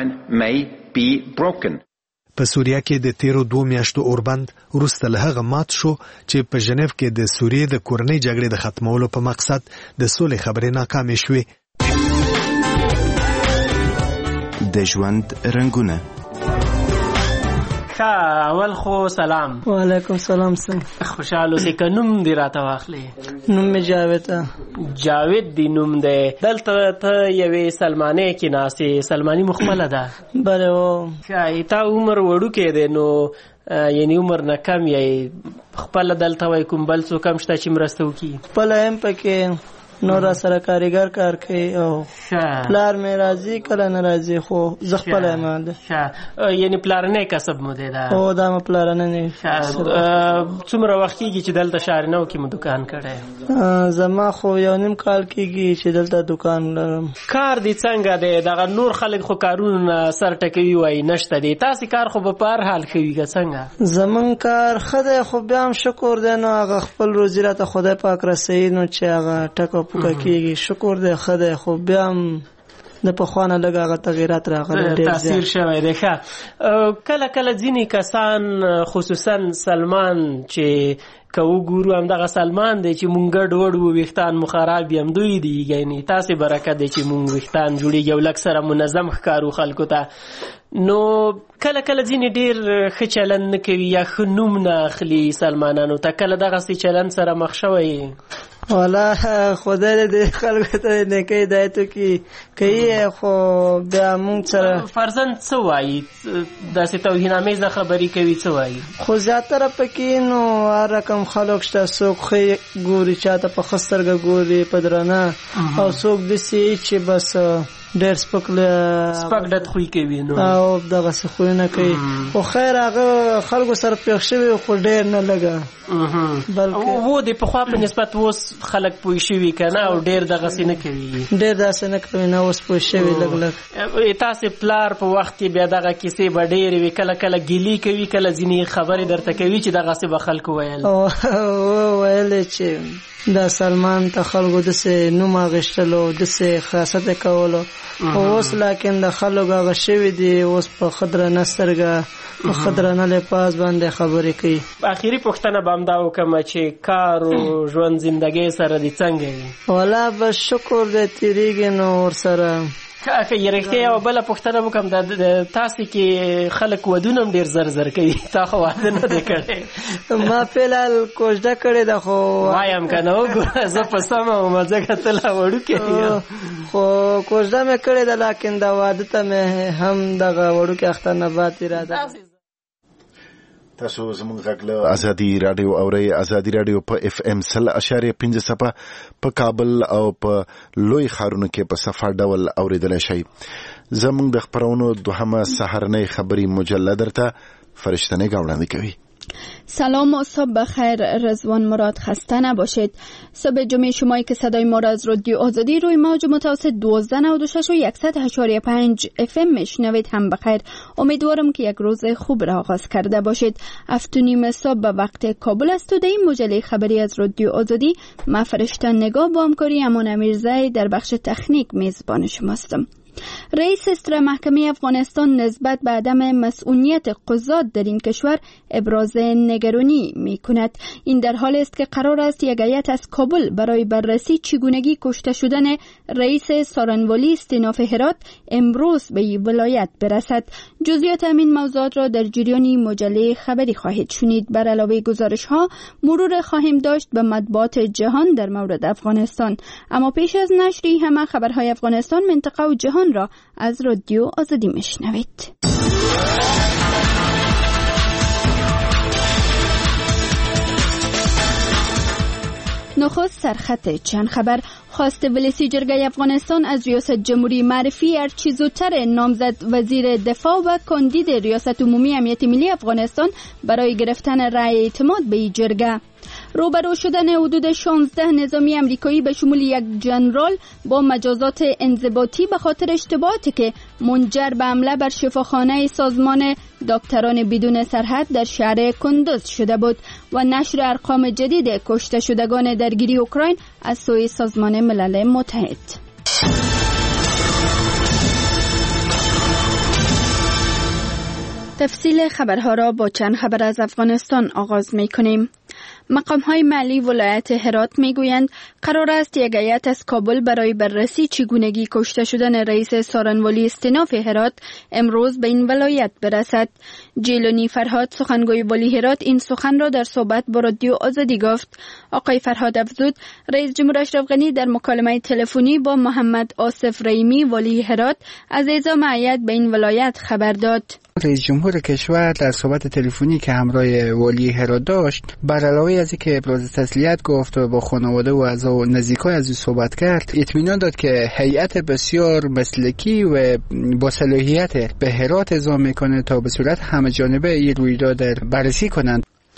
Speaker 5: په سوریه کې د تیرو دوه میاشتو اوربند وروسته له هغه مات شو چې په ژنیف کې د سوریې د کورنۍ جګړې د ختمولو په مقصد د سولې خبرې ناکامې شوې.
Speaker 18: د ژوند رنګونه
Speaker 19: ښه اول خو سلام.
Speaker 4: وعلیکم سلام. څنګه
Speaker 19: خوشاله اوسې که نوم دې راته واخلې؟
Speaker 4: نوم مې جاوید ده.
Speaker 19: جاوید دی نوم دی. دلته ته یوې سلمانۍ کې ناستې، سلماني مو خپله ده؟
Speaker 4: بله و.
Speaker 19: ښه تا عمر وړوکی دی نو یعنی عمر نه کم یې خپله دلته وای کوم بل څوک هم شته چې مرسته وکړي؟
Speaker 4: خپله یم پکې نو را سره کاریګر کار کوي او پلار مې راځي کله نه راځي خو زه خپله یم.
Speaker 19: یعنی پلارنی کسب مو دی؟
Speaker 4: هو دا مو پلارنی.
Speaker 19: څومره وخت کېږي چې دلته شارنو کې مو دکان کړی؟
Speaker 4: زما خو یو نیم کال کېږي چې دلته دکان لرم.
Speaker 19: کار دی څنګه دی؟ دغه نور خلک خو کارونو نه سر ټکوي وایي نشته دی، تاسې کار خو به په هر حال کوي که څنګه؟
Speaker 4: زمون کار ښه دی خو بیا هم شکر دی نو هغه خپل روزي راته خدای پاک رسوي نو چې هغه ټکو پوکه کېږي شکر دی ښه دی خو بیا هم د پخوا نه لږ هغه تغیرات راغلی ډېر
Speaker 19: تاثیر شوی دی. ښه کله کله ځینې کسان خصوصا سلمان چې که وګورو همدغه سلمان دی چې مونږ ګډ وډ وو ویښتان مو خراب وي همدوی دي یعنې تاسې برکت دی چې مونږ ویښتان جوړېږي او لږ سره منظم ښکارو خلکو ته. نو کله کله ځینې ډېر ښه چلند نه کوي یا ښه نوم نه اخلي سلمانانو ته، کله دغسې چلند سره مخ شوی؟
Speaker 4: والا خدای دې خلکو ته نیکۍ هدایت وکړي کوي خو بیا مونږ سره
Speaker 19: فرضاً څه وایي داسې توهینامیزه خبرې کوي څه وایي؟
Speaker 4: خو زیاتره پکې نو هر رقم خلک شته څوک ښه ګوري چاته په ښه سترګه ګوري په درنه او څوک داسې چې بس ډېر سپک
Speaker 19: سپک ډد خوی کوي نو
Speaker 4: او دغسې خویونه کوي خو خیر هغه خلکو سره پېښ شوي خو ډېر نه لږه
Speaker 19: بلکې و د پخوا په نسبت اوس خلک پوه شوي که نه او ډېر دغسې نه کوي؟
Speaker 4: ډېر داسې نه کوي نه اوس پوه شوي لږ لږ.
Speaker 19: تاسې پلار په وخت کې بیا دغه کیسې به ډېرې وي کله کله ګیلې کوي کله ځینې خبرې درته کوي چې دغسې به خلکو ویل
Speaker 4: ویلې چې دا سلمان ته خلکو داسې نوم اخیستلو داسې خاصت یې کولو اوس لیکن د خلکو هغه شوي دي اوس په ښه درنه سترګه په ښه درنه لباس باندې خبرې کوي.
Speaker 19: اخري پوښتنه به همدا وکړم چې کار او ژوند زندګۍ سره دې څنګه وي؟
Speaker 4: والا بس شکر دی تېرېږي نو ورسره
Speaker 19: که یې رښتیا او بله پوښتنه وکړم د تاسې کې خلک ودونه هم ډېر زر زر کوي تا خو واده نه دی کړی
Speaker 4: ما فلحال کوژده کړې ده خو
Speaker 19: وایم که نه وګوره زه په سمه ومه ځکه ته لا وړوکی
Speaker 4: خو کوژده مې کړې ده لیکن د واده ته مې هم دغه وړوکې اختر نه بعد اراده
Speaker 1: تاسو زموږ غږ له ازادي راډیو اورئ. ازادي راډیو په اف ام سل اشاریه پنځه صفه په کابل او په لوی ښارونو کې په صفه ډول اوریدلی شئ. زموږ د خپرونو دوهمه سهارنۍ خبری مجله درته فرشتنه وړاندې کوي.
Speaker 20: سلام و صبح بخیر. رضوان مراد خسته نباشید. صبح جمعه شمایی که صدای ما را از رادیو آزادی روی موج متوسط دوازده نود و شش و صد اشاریه پنج اف ام میشنوید هم بخیر. امیدوارم که یک روز خوب را آغاز کرده باشید. هفت و نیم صبح به وقت کابل است و در این مجله خبری از رادیو آزادی من فرشته نگاه با همکاری امان امیرزی در بخش تکنیک میزبان شماستم. رئیس استر محکمه افغانستان نسبت به عدم مسئولیت قضات در این کشور ابراز نگرانی می کند. این در حال است که قرار است یک هیئت از کابل برای بررسی چگونگی کشته شدن رئیس سارنوالی استیناف هرات امروز به ولایت برسد. جزئیات همین موضوعات را در جریان مجله خبری خواهید شنید. بر علاوه گزارش ها مرور خواهیم داشت به مطبوعات جهان در مورد افغانستان. اما پیش از نشری همه خبرهای افغانستان، منطقه و جهان را از رادیو آزادی میشنوید. نخست سرخط چند خبر. خواست ولسی جرگه افغانستان از ریاست جمهوری معرفی هرچی زودتر نامزد وزیر دفاع و کاندید ریاست عمومی امنیت ملی افغانستان برای گرفتن رأی اعتماد به این جرگه. روبرو شدن حدود شانزده نظامی امریکایی به شمول یک جنرال با مجازات انضباطی به خاطر اشتباهاتی که منجر به حمله بر شفاخانه سازمان دکتران بدون سرحد در شهر کندوز شده بود و نشر ارقام جدید کشته شدگان درگیری اوکراین از سوی سازمان ملل متحد. تفصیل خبرها را با چند خبر از افغانستان آغاز می کنیم. مقام‌های محلی ولایت هرات می‌گویند قرار است یک هیئت از کابل برای بررسی چگونگی کشته شدن رئیس سارنوالی استیناف هرات امروز به این ولایت برسد. جیلانی فرهاد سخنگوی والی هرات این سخن را در صحبت با رادیو آزادی گفت. آقای فرهاد افزود رئیس جمهور اشرف غنی در مکالمه تلفنی با محمد آصف رحیمی والی هرات از اعزام هیئت به این ولایت خبر داد.
Speaker 2: رئیس جمهور کشور در صحبت تلفنی که همراه والی هرات داشت، بر علاوه از اینکه ابراز تسلیت گفت و با خانواده و اعضا نزدیکای از او صحبت کرد، اطمینان داد که هیئت بسیار مسلکی و با صلاحیت به هرات اعزام میکنه تا به صورت همه جانبه این رویداد بررسی کنند.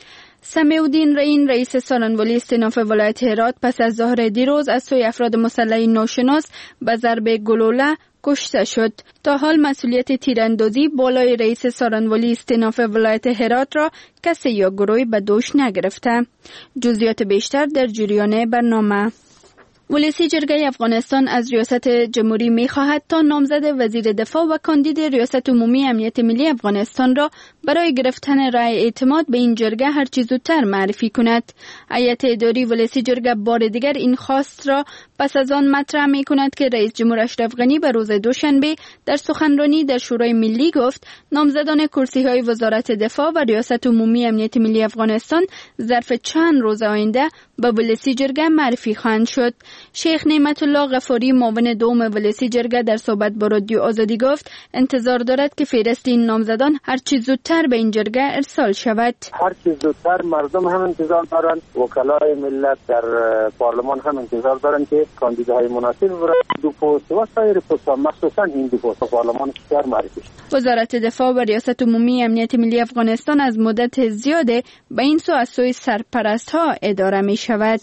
Speaker 20: سمیعالدین رئین رئیس سارنوالی استیناف ولایت هرات پس از ظهر دیروز از سوی افراد مسلح ناشناس به ضرب گلوله کشته شد. تا حال مسئولیت تیراندازی بالای رئیس سارنوالی استیناف ولایت هرات را کسی یا گروهی به دوش نگرفته. جزئیات بیشتر در جریان برنامه. ولسی جرگه افغانستان از ریاست جمهوری می خواهد تا نامزد وزیر دفاع و کاندید ریاست عمومی امنیت ملی افغانستان را برای گرفتن رأی اعتماد به این جرگه هر چه زودتر معرفی کند. هیئت اداری ولسی جرگه بار دیگر این خواست را پس از آن مطرح می کند که رئیس جمهور اشرف غنی به روز دوشنبه در سخنرانی در شورای ملی گفت نامزدان کرسی های وزارت دفاع و ریاست عمومی امنیت ملی افغانستان ظرف چند روز آینده به ولسی جرگه معرفی خواهند شد. شیخ نعمت الله غفاری معاون دوم ولسی جرگه در صحبت با رادیو آزادی گفت انتظار دارد که فهرست این نامزدان هر چه زودتر به این جرگه ارسال شود.
Speaker 21: هر چه زودتر مردم هم انتظار دارند، وکلای ملت در پارلمان هم انتظار دارند که کاندیداهای مناسب برای دو پست و سایر پست‌ها مخصوصا این دو پست پارلمان کشور معرفی شد.
Speaker 20: وزارت دفاع و ریاست عمومی امنیت ملی افغانستان از مدت زیاده به این سو از سوی سرپرست‌ها اداره می شود.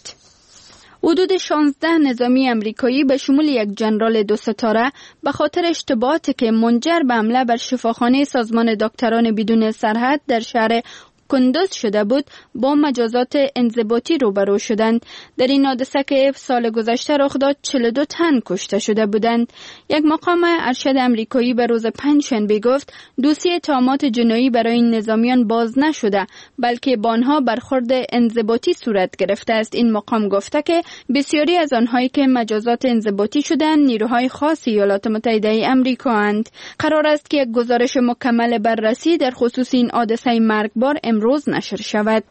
Speaker 20: حدود شانزده نظامی امریکایی به شمول یک جنرال دو ستاره به خاطر اشتباهاتی که منجر به حمله بر شفاخانه سازمان دکتران بدون سرحد در شهر کندوز شده بود با مجازات انضباطی روبرو شدند. در این حادثه که سال گذشته رخ داد چهل و دو تن کشته شده بودند. یک مقام ارشد امریکایی به روز پنجشنبه گفت دوسیه اتهامات جنایی برای این نظامیان باز نشده بلکه با آنها برخورد انضباطی صورت گرفته است. این مقام گفته که بسیاری از آنهایی که مجازات انضباطی شدند نیروهای خاص ایالات متحده آمریکا اند. قرار است که یک گزارش مکمل بررسی در خصوص این حادثه مرگبار امروز نشر شود.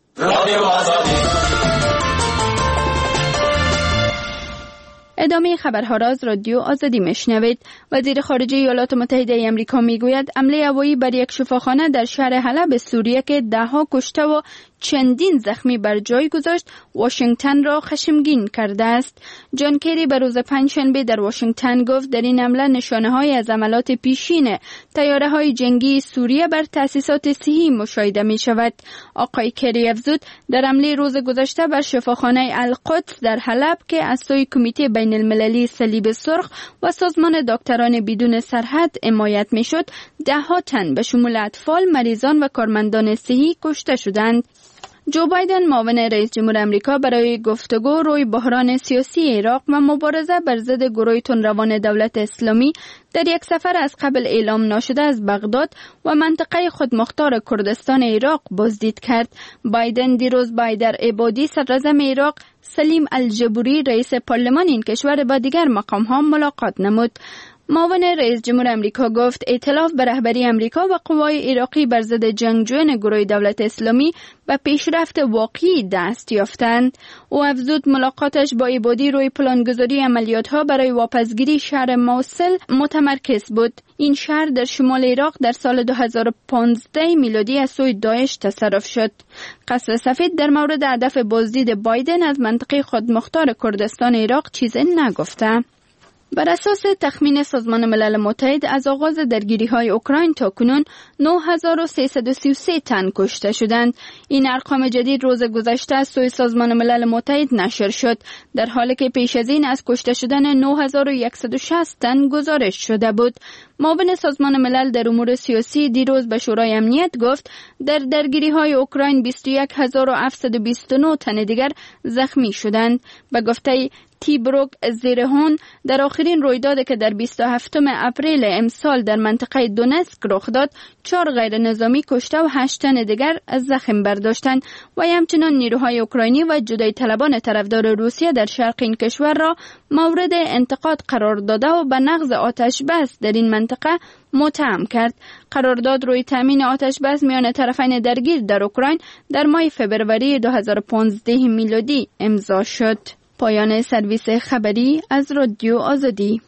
Speaker 20: ادامه خبرها را از رادیو آزادی میشنوید. وزیر خارجه ایالات متحده آمریکا میگوید حمله هوایی بر یک شفاخانه در شهر حلب سوریه که دهها کشته و چندین زخمی بر جای گذاشت واشنگتن را خشمگین کرده است. جان کری به روز پنجشنبه در واشنگتن گفت در این حمله نشانه‌های از عملات پیشین طیاره‌های جنگی سوریه بر تأسیسات صحی مشاهده می‌شود. آقای کری افزود در حمله روز گذشته بر شفاخانه القدس در حلب که از سوی کمیته بین المللی صلیب سرخ و سازمان دکتران بدون سرحد حمایت می‌شد ده‌ها تن به شمول اطفال، مریضان و کارمندان صحی کشته شدند. جو بایدن معاون رئیس جمهور آمریکا برای گفتگو روی بحران سیاسی عراق و مبارزه بر ضد گروه تندروان دولت اسلامی در یک سفر از قبل اعلام ناشده از بغداد و منطقه خودمختار کردستان عراق بازدید کرد. بایدن دیروز با حیدر عبادی صدراعظم عراق، سلیم الجبوری رئیس پارلمان این کشور با دیگر مقام‌ها ملاقات نمود. معاون رئیس جمهور آمریکا گفت ائتلاف به رهبری آمریکا و قوای عراقی بر ضد جنگجویان گروه دولت اسلامی به پیشرفت واقعی دست یافتند. او افزود ملاقاتش با عبادی روی پلانگذاری عملیات‌ها برای واپسگیری شهر موصل متمرکز بود. این شهر در شمال عراق در سال دو هزار و پانزده میلادی از سوی داعش تصرف شد. قصر سفید در مورد هدف بازدید بایدن از منطقه خودمختار کردستان عراق چیزی نگفته. بر اساس تخمین سازمان ملل متحد از آغاز درگیری‌های اوکراین تا کنون نه هزار و سیصد و سی و سه تن کشته شدند. این ارقام جدید روز گذشته از سوی سازمان ملل متحد نشر شد، در حالی که پیش از این از کشته شدن نه هزار و صد و شصت تن گزارش شده بود. معاون سازمان ملل در امور سیاسی دیروز به شورای امنیت گفت در درگیری‌های اوکراین بیست و یک هزار و هفتصد و بیست و نه تن دیگر زخمی شدند. به گفته تیبروک زیرهون در آخرین رویدادی که در بیست و هفتم اپریل امسال در منطقه دونتسک رخ داد، چهار غیر نظامی کشته و هشت تن دیگر از زخم برداشتند و همچنین نیروهای اوکراینی و جدایی طلبان طرفدار روسیه در شرق این کشور را مورد انتقاد قرار داده و به نقض آتش بس در این منطقه متهم کرد. قرارداد روی تامین آتش بس میان طرفین درگیر در اوکراین در ماه فوریه دو هزار و پانزده میلادی امضا شد. پایان سرویس خبری از رادیو آزادی.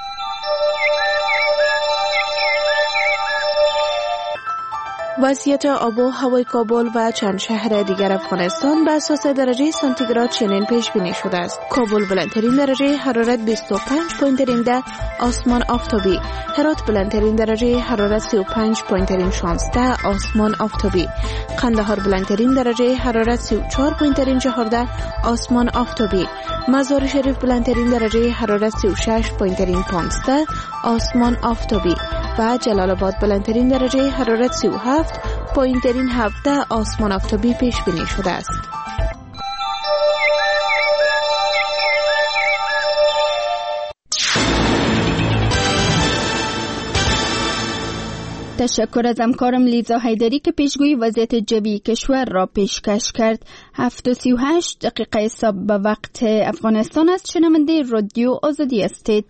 Speaker 3: وضعیت آب و هوای کابل و چند شهر دیگر افغانستان به اساس درجه سانتیگراد چنین پیش بینی شده است. کابل بلندترین درجه حرارت بیست و پنج پوینت ده، آسمان آفتابی. هرات بلندترین درجه حرارت سی و پنج پوینت شانزده، آسمان آفتابی. قندهار بلندترین درجه حرارت سی و چهار پوینت چهارده، آسمان آفتابی. مزار شریف بلندترین درجه حرارت سی و شش پوینت پانزده، آسمان آفتابی. و جلال آباد بلندترین درجه حرارت سی و هفت پوینت هفده، آسمان آفتابی پیش بینی شده است.
Speaker 20: تشکر از همکارم لیزا حیدری که پیشگویی وضعیت جوی کشور را پیشکش کرد. هفت و سی و هشت دقیقه صبح به وقت افغانستان است. شنونده رادیو آزادی هستید.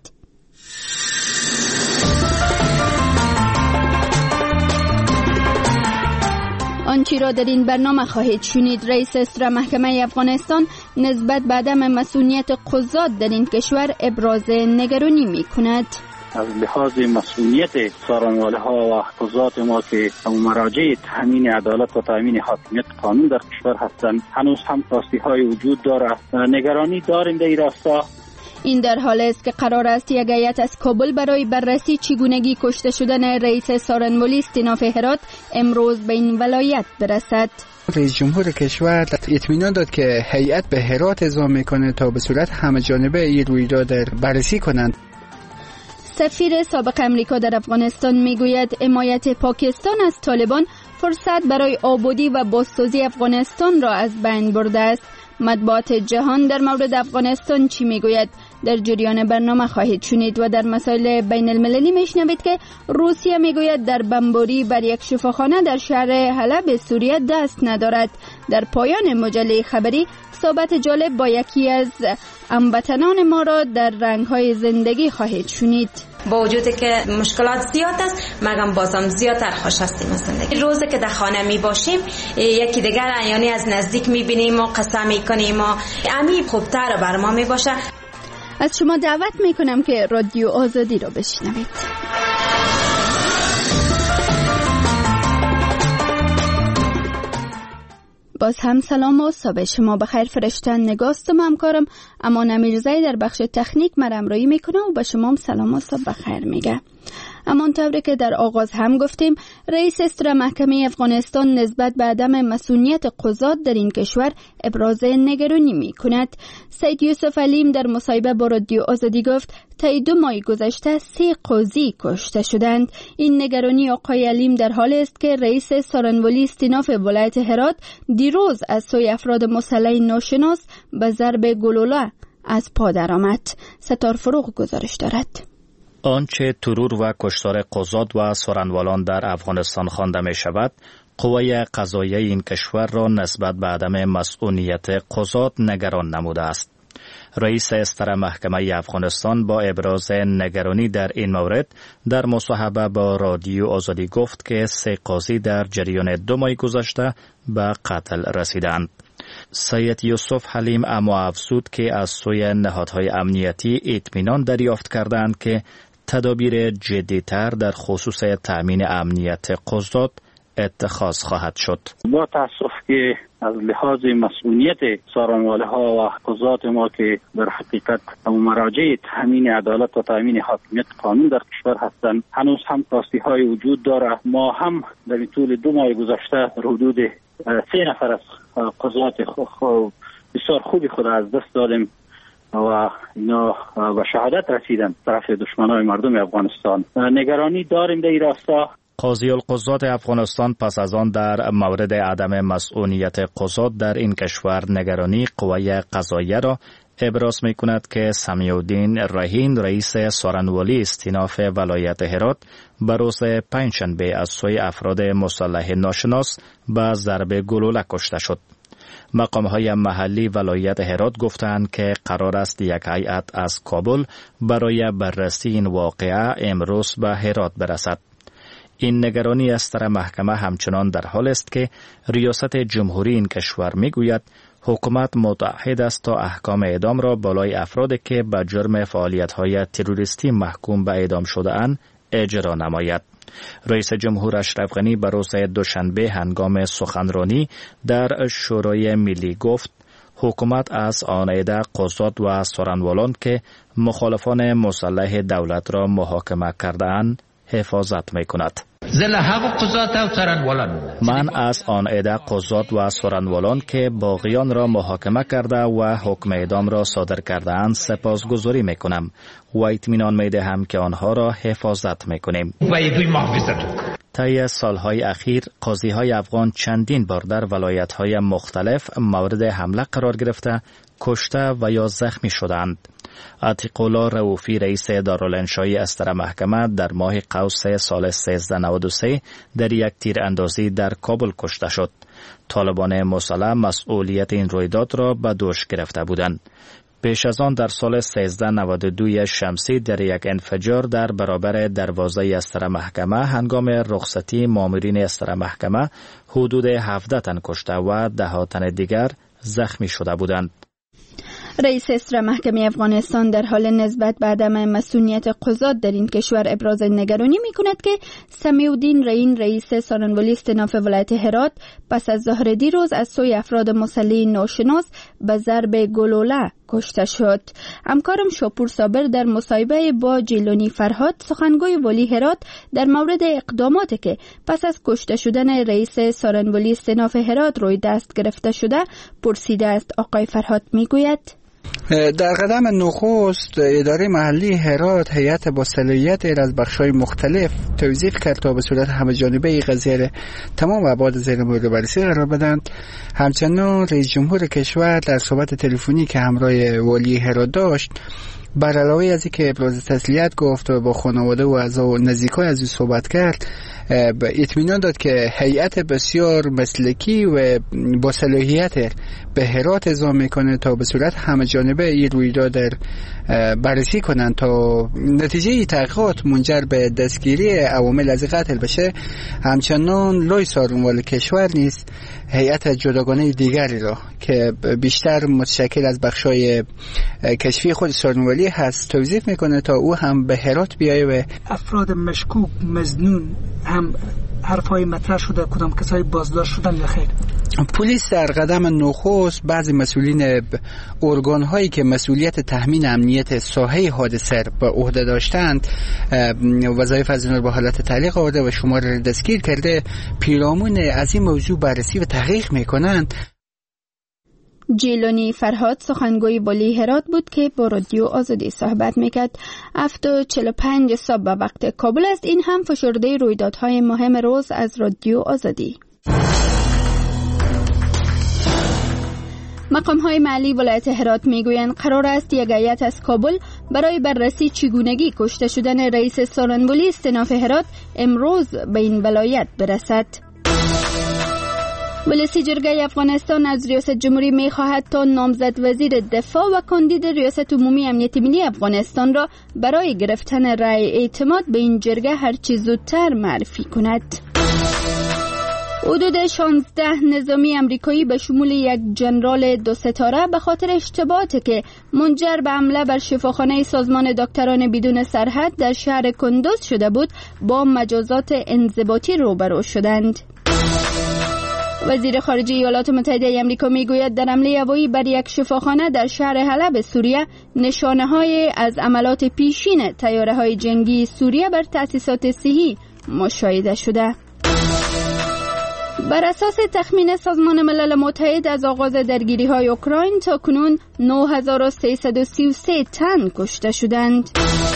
Speaker 20: آنچه را در این برنامه خواهید شنید: رئیس اصر محکمه افغانستان نسبت به عدم مسئولیت قضات در این کشور ابراز نگرانی می کند.
Speaker 22: از لحاظ مسئولیت څارنوالها و قضات ما که مراجع تامین عدالت و تامین حاکمیت قانون در کشور هستند هنوز هم کاستی های وجود دارد. نگرانی داریم در این راستا.
Speaker 20: این در حال است که قرار است یک هیئت از کابل برای بررسی چگونگی کشته شدن رئیس سارنوالی استیناف هرات امروز به این ولایت برسد.
Speaker 2: رئیس جمهور کشور اطمینان داد که هیئت به هرات اعزام میکنه تا به صورت همه جانبه این رویداد بررسی کنند.
Speaker 20: سفیر سابق امریکا در افغانستان میگوید حمایت پاکستان از طالبان فرصت برای آبادی و بازسازی افغانستان را از بین برده است. مطبوعات جهان در مورد افغانستان چی میگوید؟ در جریان برنامه خواهید شنید. و در مسائل بین المللی میشنوید که روسیه میگوید در بمباری بر یک شفاخانه در شهر حلب سوریه دست ندارد. در پایان مجله خبری صحبت جالب با یکی از هموطنان ما را در رنگ‌های زندگی خواهید شنید.
Speaker 6: با وجودی که مشکلات زیاد است مگم بازم زیادتر خوش هستیم از زندگی. روزی که در خانه می باشیم یکی دیگر یعنی از نزدیک می بینیم و قصه می کنیم و امی خوبتر بر ما می باشه.
Speaker 20: از شما دعوت می کنم که رادیو آزادی را بشنوید. باز هم سلام و صبح شما بخیر. فرشتن نگاستم همکارم امان امیرزایی در بخش تکنیک مرمرایی میکنه و به شما هم سلام و صبح بخیر میگه. اما طوری که در آغاز هم گفتیم، رئیس استر محکمه افغانستان نسبت به عدم مسئولیت قضات در این کشور ابراز نگرانی می کند. سید یوسف علیم در مصاحبه با رادیو آزادی گفت طی دو ماه گذشته سه قاضی کشته شدند. این نگرانی آقای علیم در حال است که رئیس سارنولی استیناف ولایت هرات دیروز از سوی افراد مسلح ناشناس به ضرب گلوله از پا درآمد. ستار فروغ گزارش دارد.
Speaker 9: آنچه ترور و کشتار قضات و سارنوالان در افغانستان خوانده می شود، قوه قضاییه این کشور را نسبت به عدم مسئولیت قضات نگران نموده است. رئیس استر محکمه افغانستان با ابراز نگرانی در این مورد در مصاحبه با رادیو آزادی گفت که سه قاضی در جریان دو ماه گذشته به قتل رسیدند. سید یوسف حلیم اما افزود که از سوی نهادهای امنیتی اطمینان دریافت کردند که تدابیر جدی‌تر در خصوص تأمین امنیت قضات اتخاذ خواهد شد.
Speaker 22: با تأسف که از لحاظ مسئولیت سارنواله ها و قضات ما که در حقیقت مراجع تامین عدالت و تامین حاکمیت قانون در کشور هستند، هنوز هم کاستی های وجود داره. ما هم در طول دو ماه گذشته حدود سه نفر از قضات بسیار خوبی خود از دست دادیم و اینا به شهادت رسیدن طرف دشمنای مردم افغانستان. نگرانی داریم در این راستا.
Speaker 9: قاضی القضات افغانستان پس از آن در مورد عدم مسئولیت قضات در این کشور نگرانی قوه قضاییه را ابراز می کند که سمیع الدین رهین رئیس سارنولی استیناف ولایت هرات به روز پنجشنبه از سوی افراد مسلح ناشناس به ضرب گلوله کشته شد. مقام‌های محلی ولایت هرات گفتند که قرار است یک هیئت از کابل برای بررسی این واقعه امروز به هرات برسد. این نگرانی استر محکمه همچنان در حال است که ریاست جمهوری این کشور میگوید حکومت متعهد است تا احکام اعدام را بالای افرادی که به جرم فعالیت‌های تروریستی محکوم به اعدام شده‌اند اجرا نماید. رئیس جمهور اشرف غنی به روز دوشنبه هنگام سخنرانی در شورای ملی گفت حکومت از آن عده قضات و سارنوالان که مخالفان مسلح دولت را محاکمه کرده‌اند حفاظت می‌کند. من از آن عده قضات و سارنوالان که باغیان را محاکمه کرده و حکم اعدام را صادر کرده‌اند سپاسگزاری می‌کنم و اطمینان می‌دهم که آنها را حفاظت می‌کنیم. طی سالهای اخیر قاضی‌های افغان چندین بار در ولایت‌های مختلف مورد حمله قرار گرفته، کشته و یا زخمی شدند. عتیق الله رؤوفی رئیس دارالانشای استر محکمه در ماه قوس سال سیزده نود و سه در یک تیر اندازی در کابل کشته شد. طالبان مسلح مسئولیت این رویداد را به دوش گرفته بودند. پیش از آن در سال سیزده نود و دو شمسی در یک انفجار در برابر دروازه استر محکمه هنگام رخصتی مامورین استر محکمه حدود هفده تن کشته و ده تن دیگر زخمی شده بودند.
Speaker 20: رئیس استر محکمه افغانستان در حال نسبت به عدم مسئولیت قضات در این کشور ابراز نگرانی می کند که سمیع الدین رهین رئیس سارنولی استیناف ولایت هرات پس از ظهر دیروز از سوی افراد مسلح ناشناس به ضرب گلوله کشته شد. همکارم شاپور صابر در مصاحبه با جیلانی فرهاد سخنگوی ولی هرات در مورد اقداماتی که پس از کشته شدن رئیس سارنولی استیناف هرات روی دست گرفته شده پرسیده است. آقای فرهاد میگوید
Speaker 2: در قدم نخست اداره محلی هرات هیئت با صلاحیت از بخش‌های مختلف توظیف کرد تا به صورت همه‌جانبه این قضیه تمام ابعاد زیر مورد بررسی قرار بدند. همچنین رئیس جمهور کشور در صحبت تلفنی که همراه والی هرات داشت بر علاوه از اینکه ابراز تسلیت گفت و با خانواده و اعضا و نزدیکای از او صحبت کرد، اطمینان داد که هیئت بسیار مسلکی و با صلاحیت به هرات اعزام میکنه تا به صورت همه جانبه این رویداد در بررسی کنند تا نتیجه تحقیقات منجر به دستگیری عوامل از قتل بشه. همچنان لای سازمان کشور نیست هیئت جداگانه دیگری را که بیشتر متشکل از بخشای کشفی خود سارنوالی هست توظیف میکنه تا او هم به هرات بیایه و
Speaker 8: افراد مشکوک مزنون هم حرفای مطرح شده، کدام کسایی بازداشت شدن یا خیر؟
Speaker 2: پلیس در قدم نخست بعضی مسئولین ارگان هایی که مسئولیت تامین امنیت ساحه حادثه به عهده داشتند وظایف از اینا به حالت تعلیق آورده و شمار را دستگیر کرده. پیرامون از این موضوع بررسی و تحقیق میکنند.
Speaker 20: جیلانی فرهاد سخنگوی والی هرات بود که با رادیو آزادی صحبت میکرد. هفت و چهل و پنج صبح به وقت کابل است. این هم فشرده رویدادهای مهم روز از رادیو آزادی. مقام‌های محلی ولایت هرات میگویند قرار است یک هیئت از کابل برای بررسی چگونگی کشته شدن رئیس سارنوالی استناف هرات امروز به این ولایت برسد. مجلس جرگه افغانستان از ریاست جمهوری می خواهد تا نامزد وزیر دفاع و کاندید ریاست عمومی امنیت ملی افغانستان را برای گرفتن رأی اعتماد به این جرگه هرچی زودتر معرفی کند. حدود شانزده نظامی امریکایی به شمول یک جنرال دو ستاره به خاطر اشتباهاتی که منجر به حمله بر شفاخانه سازمان دکتران بدون سرحد در شهر کندوز شده بود با مجازات انضباطی روبرو شدند. وزیر خارجه ایالات متحده آمریکا میگوید در حمله هوایی بر یک شفاخانه در شهر حلب سوریه نشانه‌های از عملات پیشین طیاره‌های جنگی سوریه بر تأسیسات صحی مشاهده شده. بر اساس تخمین سازمان ملل متحد از آغاز درگیری‌های اوکراین تا کنون نه هزار و سیصد و سی و سه تن کشته شدند.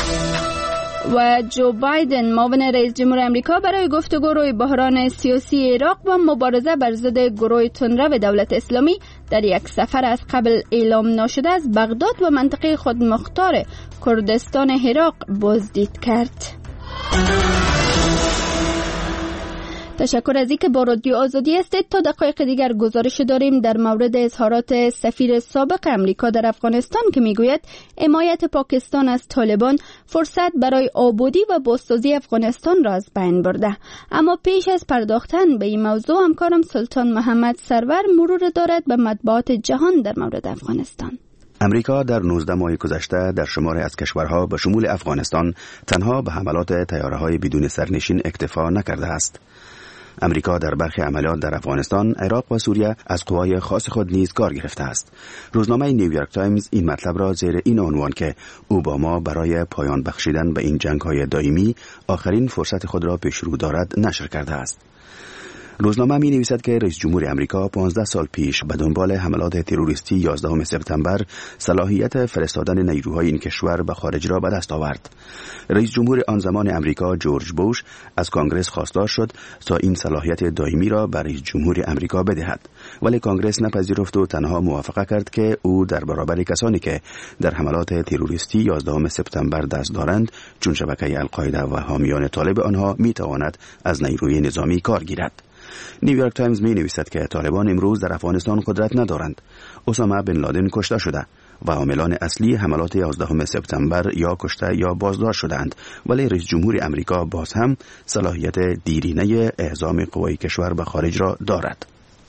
Speaker 20: و جو بایدن معاون رئیس جمهور آمریکا برای گفتگو روی بحران سیاسی عراق و مبارزه بر ضد گروه تندرو دولت اسلامی در یک سفر از قبل اعلام ناشده از بغداد و منطقه خودمختار کردستان عراق بازدید کرد. تشکر از اینکه با رادیو آزادی هستید. تا دقایق دیگر گزارش داریم در مورد اظهارات سفیر سابق امریکا در افغانستان که میگوید حمایت پاکستان از طالبان فرصت برای آبادی و بازسازی افغانستان را از بین برده. اما پیش از پرداختن به این موضوع همکارم سلطان محمد سرور مرور دارد به مطبوعات جهان در مورد افغانستان.
Speaker 10: امریکا در نوزده ماه گذشته در شماری از کشورها به شمول افغانستان تنها به حملات طیاره‌های بدون سرنشین اکتفا نکرده است. امریکا در برخی عملیات در افغانستان، عراق و سوریه از قوای خاص خود نیز کار گرفته است. روزنامه نیویورک تایمز این مطلب را زیر این عنوان که اوباما برای پایان بخشیدن به این جنگ‌های دائمی آخرین فرصت خود را پیش رو دارد نشر کرده است. روزنامه می نویسد که رئیس جمهور امریکا پانزده سال پیش به دنبال حملات تروریستی یازدهم سپتامبر صلاحیت فرستادن نیروهای این کشور به خارج را به دست آورد. رئیس جمهور آن زمان امریکا جورج بوش از کانگرس خواستار شد تا این صلاحیت دائمی را به رئیس جمهور امریکا بدهد، ولی کانگرس نپذیرفت و تنها موافقه کرد که او در برابر کسانی که در حملات تروریستی یازدهم سپتامبر دست دارند چون شبکه القاعده و حامیان طالب آنها می تواند از نیروی نظامی کار گیرد. نیویورک تایمز می نویسد که طالبان امروز در افغانستان قدرت ندارند. اسامه بن لادن کشته شده و عاملان اصلی حملات یازدهم سپتامبر یا کشته یا بازداشت شدند، ولی رئیس جمهور امریکا باز هم صلاحیت دیرینه اعزام قوای کشور به خارج را دارد.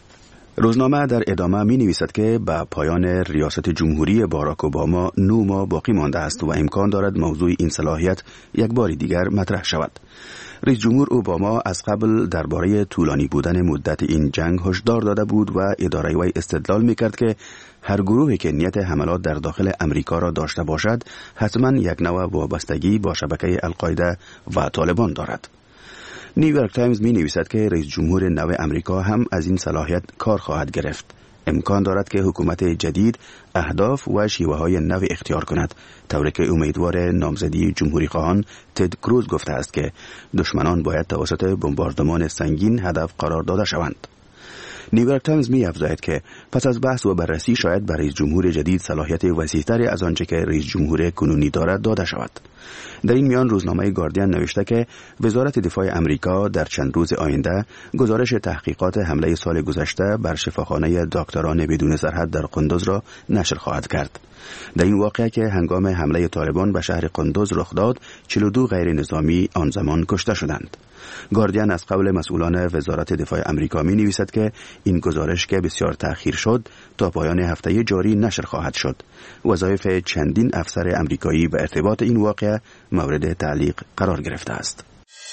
Speaker 10: روزنامه در ادامه می نویسد که به پایان ریاست جمهوری باراک اوباما نه ماه باقی مانده است و امکان دارد موضوع این صلاحیت یک بار دیگر مطرح شود. رئیس جمهور اوباما از قبل درباره طولانی بودن مدت این جنگ هشدار داده بود و اداره وی استدلال میکرد که هر گروهی که نیت حملات در داخل امریکا را داشته باشد حتما یک نوع وابستگی با شبکه القاعده و طالبان دارد. نیویورک تایمز می نویسد که رئیس جمهور نو امریکا هم از این صلاحیت کار خواهد گرفت. امکان دارد که حکومت جدید اهداف و شیوه های نو اختیار کند، طوری که امیدوار نامزدی جمهوری خواهان تد کروز گفته است که دشمنان باید توسط بمباردمان سنگین هدف قرار داده شوند. نیویورک تایمز می افزاید که پس از بحث و بررسی شاید برای رئیس جمهور جدید صلاحیت وسیع‌تری از آنچه که رئیس جمهور کنونی دارد داده شود. در این میان روزنامه گاردین نوشته که وزارت دفاع امریکا در چند روز آینده گزارش تحقیقات حمله سال گذشته بر شفاخانه دکتران بدون سرحد در قندوز را نشر خواهد کرد. در این واقعه که هنگام حمله طالبان به شهر قندوز رخ داد، چهل و دو غیر نظامی آن زمان کشته شدند. گاردین از قول مسئولان وزارت دفاع امریکا می نویسد که این گزارش که بسیار تأخیر شد تا پایان هفته جاری نشر خواهد شد. وظایف چندین افسر امریکایی به ارتباط این واقعه مورد تعلیق قرار گرفته است.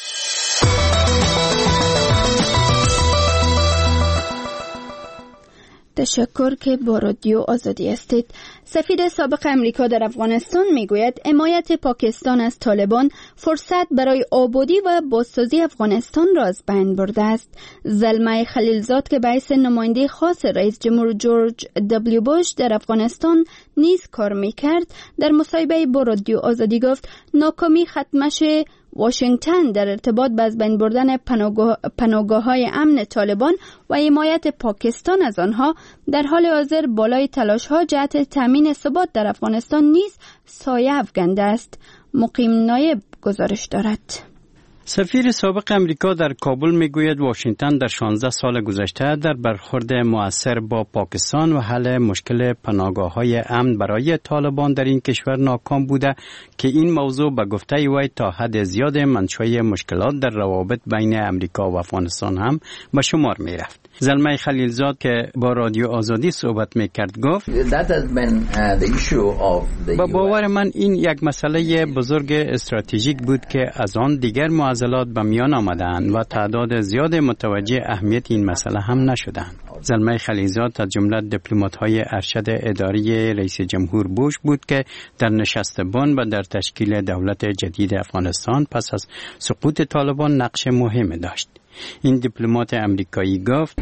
Speaker 20: تشکر که با رادیو آزادی هستید. سفیر سابق امریکا در افغانستان میگوید حمایت پاکستان از طالبان فرصت برای آبادی و بازسازی افغانستان را از بین برده است. زلمه خلیلزاد که به حیث نماینده خاص رئیس جمهور جورج دبلیو بوش در افغانستان نیز کار میکرد، در مصاحبه با رادیو آزادی گفت ناکامی ختمش واشنگتن در ارتباط با از بین بردن پناهگاه پناهگاه‌های امن طالبان و حمایت پاکستان از آنها در حال حاضر بالای تلاش‌ها جهت تامین ثبات در افغانستان نیز سایه افکنده است. مقیم نایب گزارش دارد.
Speaker 11: سفیر سابق امریکا در کابل میگوید واشنگتن در شانزده سال گذشته در برخورد مؤثر با پاکستان و حل مشکل پناهگاه‌های امن برای طالبان در این کشور ناکام بوده که این موضوع به گفته وی تا حد زیاد منشأ مشکلات در روابط بین امریکا و افغانستان هم به شمار میرفت. زلمه خلیلزاد که با رادیو آزادی صحبت میکرد گفت با باور من این یک مسئله بزرگ استراتژیک بود که از آن دیگر معضلات به میان آمدند و تعداد زیاد متوجه اهمیت این مسئله هم نشدند. زلمه خلیلزاد از جمله دیپلمات‌های ارشد اداری رئیس جمهور بوش بود که در نشست بن و در تشکیل دولت جدید افغانستان پس از سقوط طالبان نقش مهمی داشت. این دیپلمات امریکایی گفت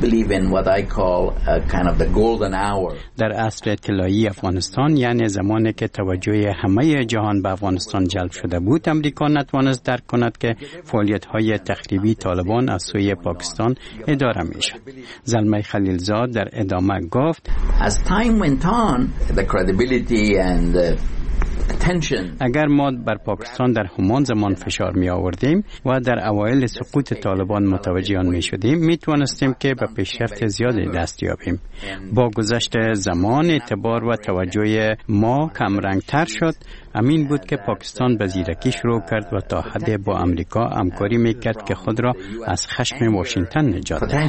Speaker 11: در عصر طلایی افغانستان، یعنی زمانی که توجه همه جهان به افغانستان جلب شده بود، امریکا نتوانست درک کند که فعالیت‌های تخریبی طالبان از سوی پاکستان اداره می‌شد. زلمه خلیلزاد در ادامه گفت اگر ما بر پاکستان در همان زمان فشار می آوردیم و در اوایل سقوط طالبان متوجه آن می شدیم، می توانستیم که به پیشرفت زیادی دست یابیم. با گذشت زمان اعتبار و توجه ما کمرنگتر شد. امین بود که پاکستان به زیرکی شروع کرد و تا حد با امریکا همکاری میکرد که خود را از خشم واشنگتن نجات دهد.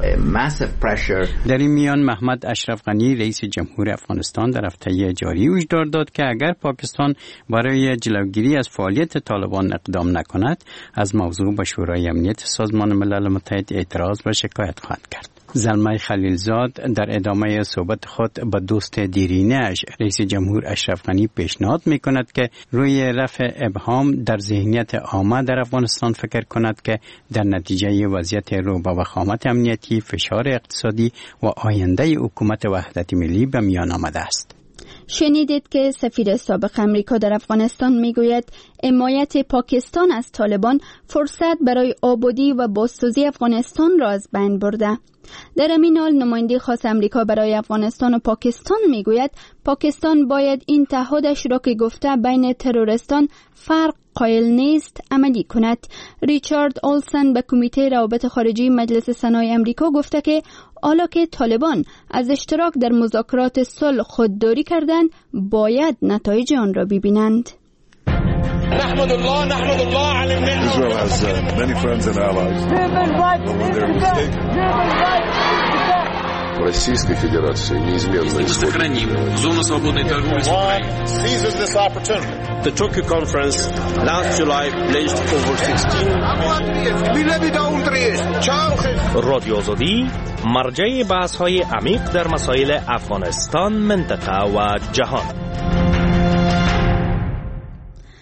Speaker 11: در این میان محمد اشرف غنی رئیس جمهور افغانستان در هفته جاری هشدار داد که اگر پاکستان برای جلوگیری از فعالیت طالبان اقدام نکند، از موضوع به شورای امنیت سازمان ملل متحد اعتراض و شکایت خواهد کرد. زلمه خلیلزاد در ادامه صحبت خود با دوست دیرینه‌اش رئیس جمهور اشرف غنی پیشنهاد می‌کند که روی رفع ابهام در ذهنیت عامه در افغانستان فکر کند که در نتیجه وضعیت رو با وخامت امنیتی، فشار اقتصادی و آینده حکومت وحدت ملی به میان آمده است.
Speaker 20: شنیدید که سفیر سابق امریکا در افغانستان میگوید حمایت پاکستان از طالبان فرصت برای آبادی و بازسازی افغانستان را از بین برده. در همین حال نماینده خاص امریکا برای افغانستان و پاکستان میگوید پاکستان باید این تعهدش را که گفته بین تروریستان فرق قائل نیست عملی کند. ریچارد اولسن به کمیته روابط خارجی مجلس سنای امریکا گفته که حالا که طالبان از اشتراک در مذاکرات صلح خودداری کردند، باید نتایج آن را ببینند.
Speaker 13: نحمد الله نحمد الله على النعمة. Israel has uh, many friends and allies. Российской Федерации неизменно
Speaker 23: сохраним зону свободной торговли с Украиной.
Speaker 13: Seizes this opportunity.
Speaker 23: The Tokyo conference last July pledged over sixteen
Speaker 24: رادیو آزادی مرجع بحث‌های عمیق در مسائل افغانستان، منطقه و جهان.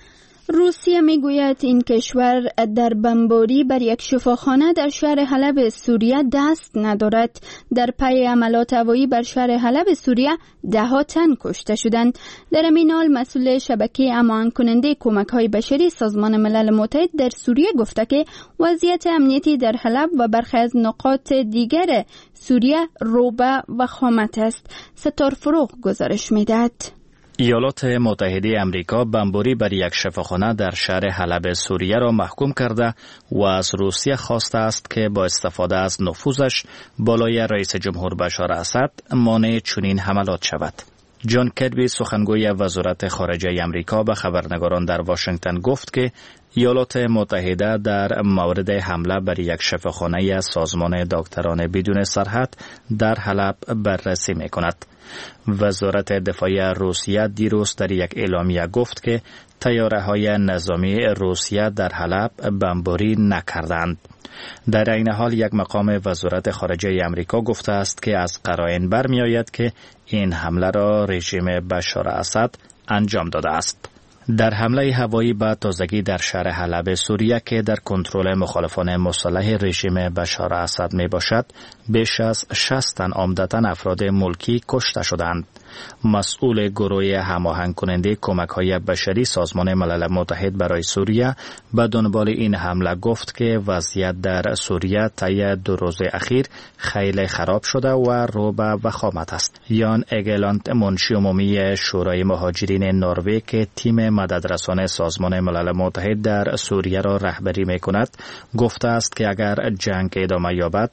Speaker 20: روسیه میگوید این کشور در بمباری بر یک شفاخانه در شهر حلب سوریه دست ندارد. در پی حملات هوایی بر شهر حلب سوریه ده ها تن کشته شدند. در این حال مسئول شبکه امان کننده کمک های بشری سازمان ملل متحد در سوریه گفته که وضعیت امنیتی در حلب و برخی از نقاط دیگر سوریه روبه و خامت است. ستار فروغ گزارش میدهد.
Speaker 9: ایالات متحده امریکا بمباری بر یک شفاخانه در شهر حلب سوریه را محکوم کرده و از روسیه خواسته است که با استفاده از نفوذش بالای رئیس جمهور بشار اسد مانع چنین حملات شود. جان کربی سخنگوی وزارت خارجه امریکا به خبرنگاران در واشنگتن گفت که ایالات متحده در مورد حمله بر یک شفاخانه سازمان دکتران بدون سرحد در حلب بررسی می‌کند. وزارت دفاع روسیه دیروز در یک اعلامیه گفت که طیاره‌های نظامی روسیه در حلب بمباری نکردند. در این حال یک مقام وزارت خارجه امریکا گفته است که از قرائن برمی‌آید که این حمله را رژیم بشار اسد انجام داده است. در حمله هوایی به تازگی در شهر حلب سوریه که در کنترل مخالفان مسلح رژیم بشار اسد می باشد، بیش از شصت تن عمدتاً افراد ملکی کشته شدند. مسئول گروه هماهنگ کننده کمک های بشری سازمان ملل متحد برای سوریه به دنبال این حمله گفت که وضعیت در سوریه طی دو روز اخیر خیلی خراب شده و روبه و خامت است. یان اگلاند منشی عمومی شورای مهاجرین نروژ که تیم مددرسان سازمان ملل متحد در سوریه را رهبری می کند گفته است که اگر جنگ ادامه یابد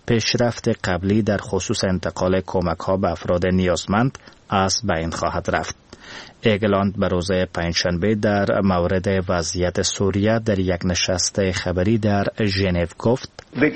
Speaker 9: پیشرفت قبلی در خصوص انتقال کمک ها به افراد نیازمند از بین خواهد رفت. اگلاند به روز پنجشنبه در مورد وضعیت سوریه در یک نشست خبری در ژنو گفت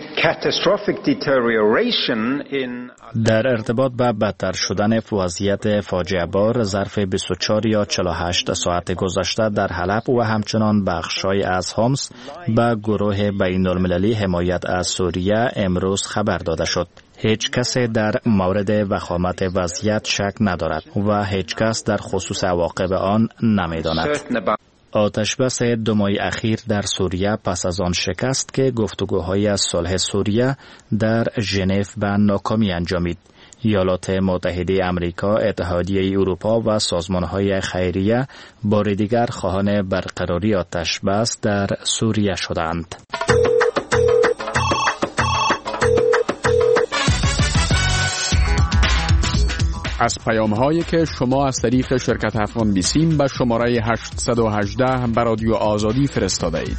Speaker 9: در ارتباط با بدتر شدن وضعیت فاجعه بار ظرف بیست و چهار یا چهل و هشت ساعت گذشته در حلب و همچنان بخشای از حمص به گروه بین المللی حمایت از سوریه امروز خبر داده شد. هیچ کس در مورد وخامت وضعیت شک ندارد و هیچ کس در خصوص عواقب آن نمی‌داند. آتشبس دو ماه اخیر در سوریه پس از آن شکست که گفتگوهای از صلح سوریه در ژنو به ناکامی انجامید. ایالات متحده امریکا، اتحادیه اروپا و سازمان‌های خیریه بار دیگر خواهان برقراری آتشبس در سوریه شدند.
Speaker 7: از پیام هایی که شما از طریق شرکت افغان بیسیم به شماره هشت یک هشت به رادیو آزادی فرستاده اید.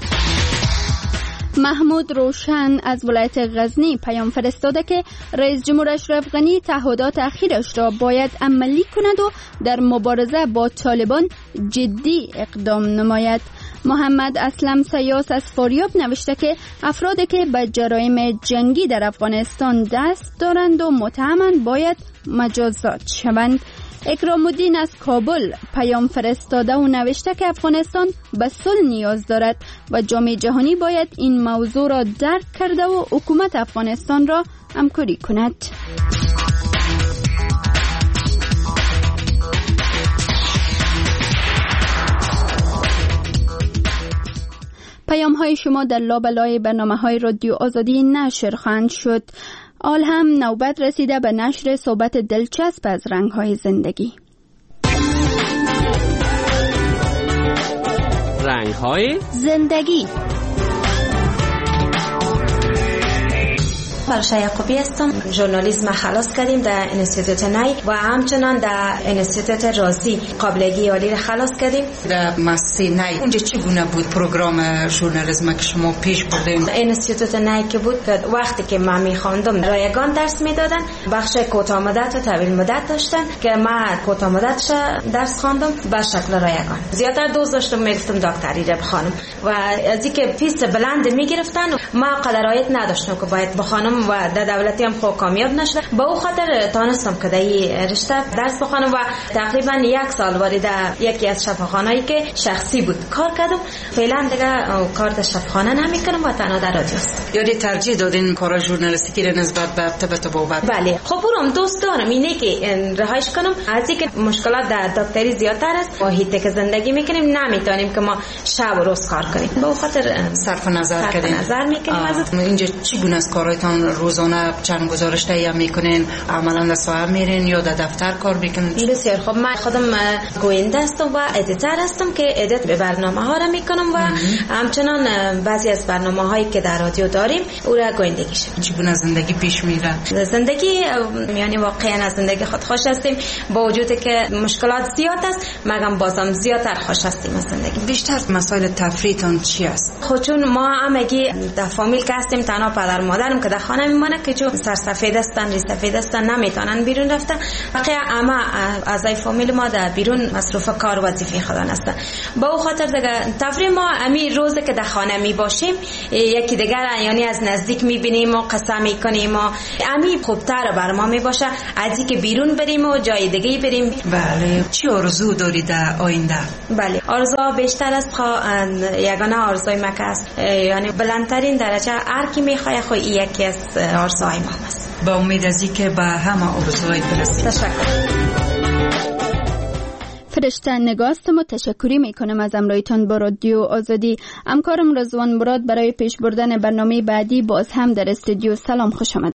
Speaker 20: محمود روشن از ولایت غزنی پیام فرستاده که رئیس جمهور اشرف غنی تعهدات اخیرش را باید عملی کند و در مبارزه با طالبان جدی اقدام نماید. محمد اسلم سیاس از فاریاب نوشته که افرادی که به جرایم جنگی در افغانستان دست دارند و متهمند باید مجازات شوند. اکرام الدین از کابل پیام فرستاده و نوشته که افغانستان به صلح نیاز دارد و جامعه جهانی باید این موضوع را درک کرده و حکومت افغانستان را همکاری کند. پیام های شما در لابلای برنامه های رادیو آزادی نشر خواهند شد. آل هم نوبت رسیده به نشر صحبت دلچسب از رنگ های زندگی.
Speaker 12: رنگ های
Speaker 20: زندگی.
Speaker 6: فرشا یعقوبی هستم. ژورنالیسم خلاص کردیم در انستیتوت نای و همچنان در انستیتوت رازی قابلگی عالی را خلاص کردیم.
Speaker 14: در مؤسسه نای اونجا چگونه بود پروگرام ژورنالیسم که شما پیش بردیم؟
Speaker 6: انستیتوت نای که بود که وقتی که من می‌خواندم رایگان درس میدادن، بخش کوتاه مدت و طویل مدت داشتن که من کوتاه مدتش درس خواندم به شکل رایگان. زیاتر دوست داشتم میگفتم دکتری را بخوانم و از اینکه فیس بلند میگرفتن ما قدرایت نداشتم که باید بخوانم بخوانم و در دولتی هم خود کامیاب نشده. با او خاطر تانستم که در این رشته درس بخوانم و تقریبا یک سال وارد یکی از شفاخانه‌ای که شخصی بود کار کردم. فعلا دیگه کار در شفاخانه نمیکنم و تنها در رادیو هستم.
Speaker 14: یعنی ترجیح دادین کار ژورنالیستیکی را نسبت به طبابت؟
Speaker 6: بله. خب برام دوست دارم اینه که رهایش کنم از اینکه مشکلات در دکتری زیادتر است. محیطی که زندگی میکنیم نمیتونیم که ما شب و روز کار کنیم. به خاطر
Speaker 14: صرف نظر کردین.
Speaker 6: نظر میکنیم از
Speaker 14: اینجا چی گونه است کارایتان؟ روزانه چند گزارش تهیه میکنین؟ عملا در ساحه میرین یا در دفتر کار میکنین؟
Speaker 6: بسیار خب. من خودم گوینده هستم و ادیتور هستم که ادیت به برنامه ها را میکنم و همچنان بعضی از برنامه هایی که در رادیو داریم او را گویندگی شد.
Speaker 14: چی گونه زندگی پیش میره؟
Speaker 6: زندگی یعنی واقعا از زندگی خود خوش هستیم با وجودی که مشکلات زیاد است مگم بازم زیادتر خوش هستیم از زندگی.
Speaker 14: بیشتر مسائل تفریحتان چی است؟
Speaker 6: خب چون ما همگی در فامیل که هستیم تنها پدر مادرم که در خانه میمونه که چون سرسفید هستن ریز سفید هستن نمیتونن بیرون رفتن. بقیه اما اعضای فامیل ما در بیرون مصروف کار و وظیفه خودن هستن. با او خاطر دیگه تفریح ما امی روز که در خانه می باشیم یکی دیگر یعنی از نزدیک میبینیم و قصه میکنیم و امی خوبتر بر ما میباشه از اینکه بیرون بریم و جای دیگه بریم.
Speaker 14: بله. چی آرزو داری در آینده؟
Speaker 6: بله آرزو بیشتر است. یگانه آرزوی ما که است یعنی بلندترین درجه هر کی میخواد خو یکی از آرزوهای ما است.
Speaker 14: با امید از اینکه به همه آرزوهای برسید.
Speaker 6: تشکر.
Speaker 20: فرشته نگاستم و تشکری میکنم از همراهیتان با رادیو آزادی. همکارم رضوان مراد برای پیش بردن برنامه بعدی باز هم در استودیو. سلام، خوش آمد.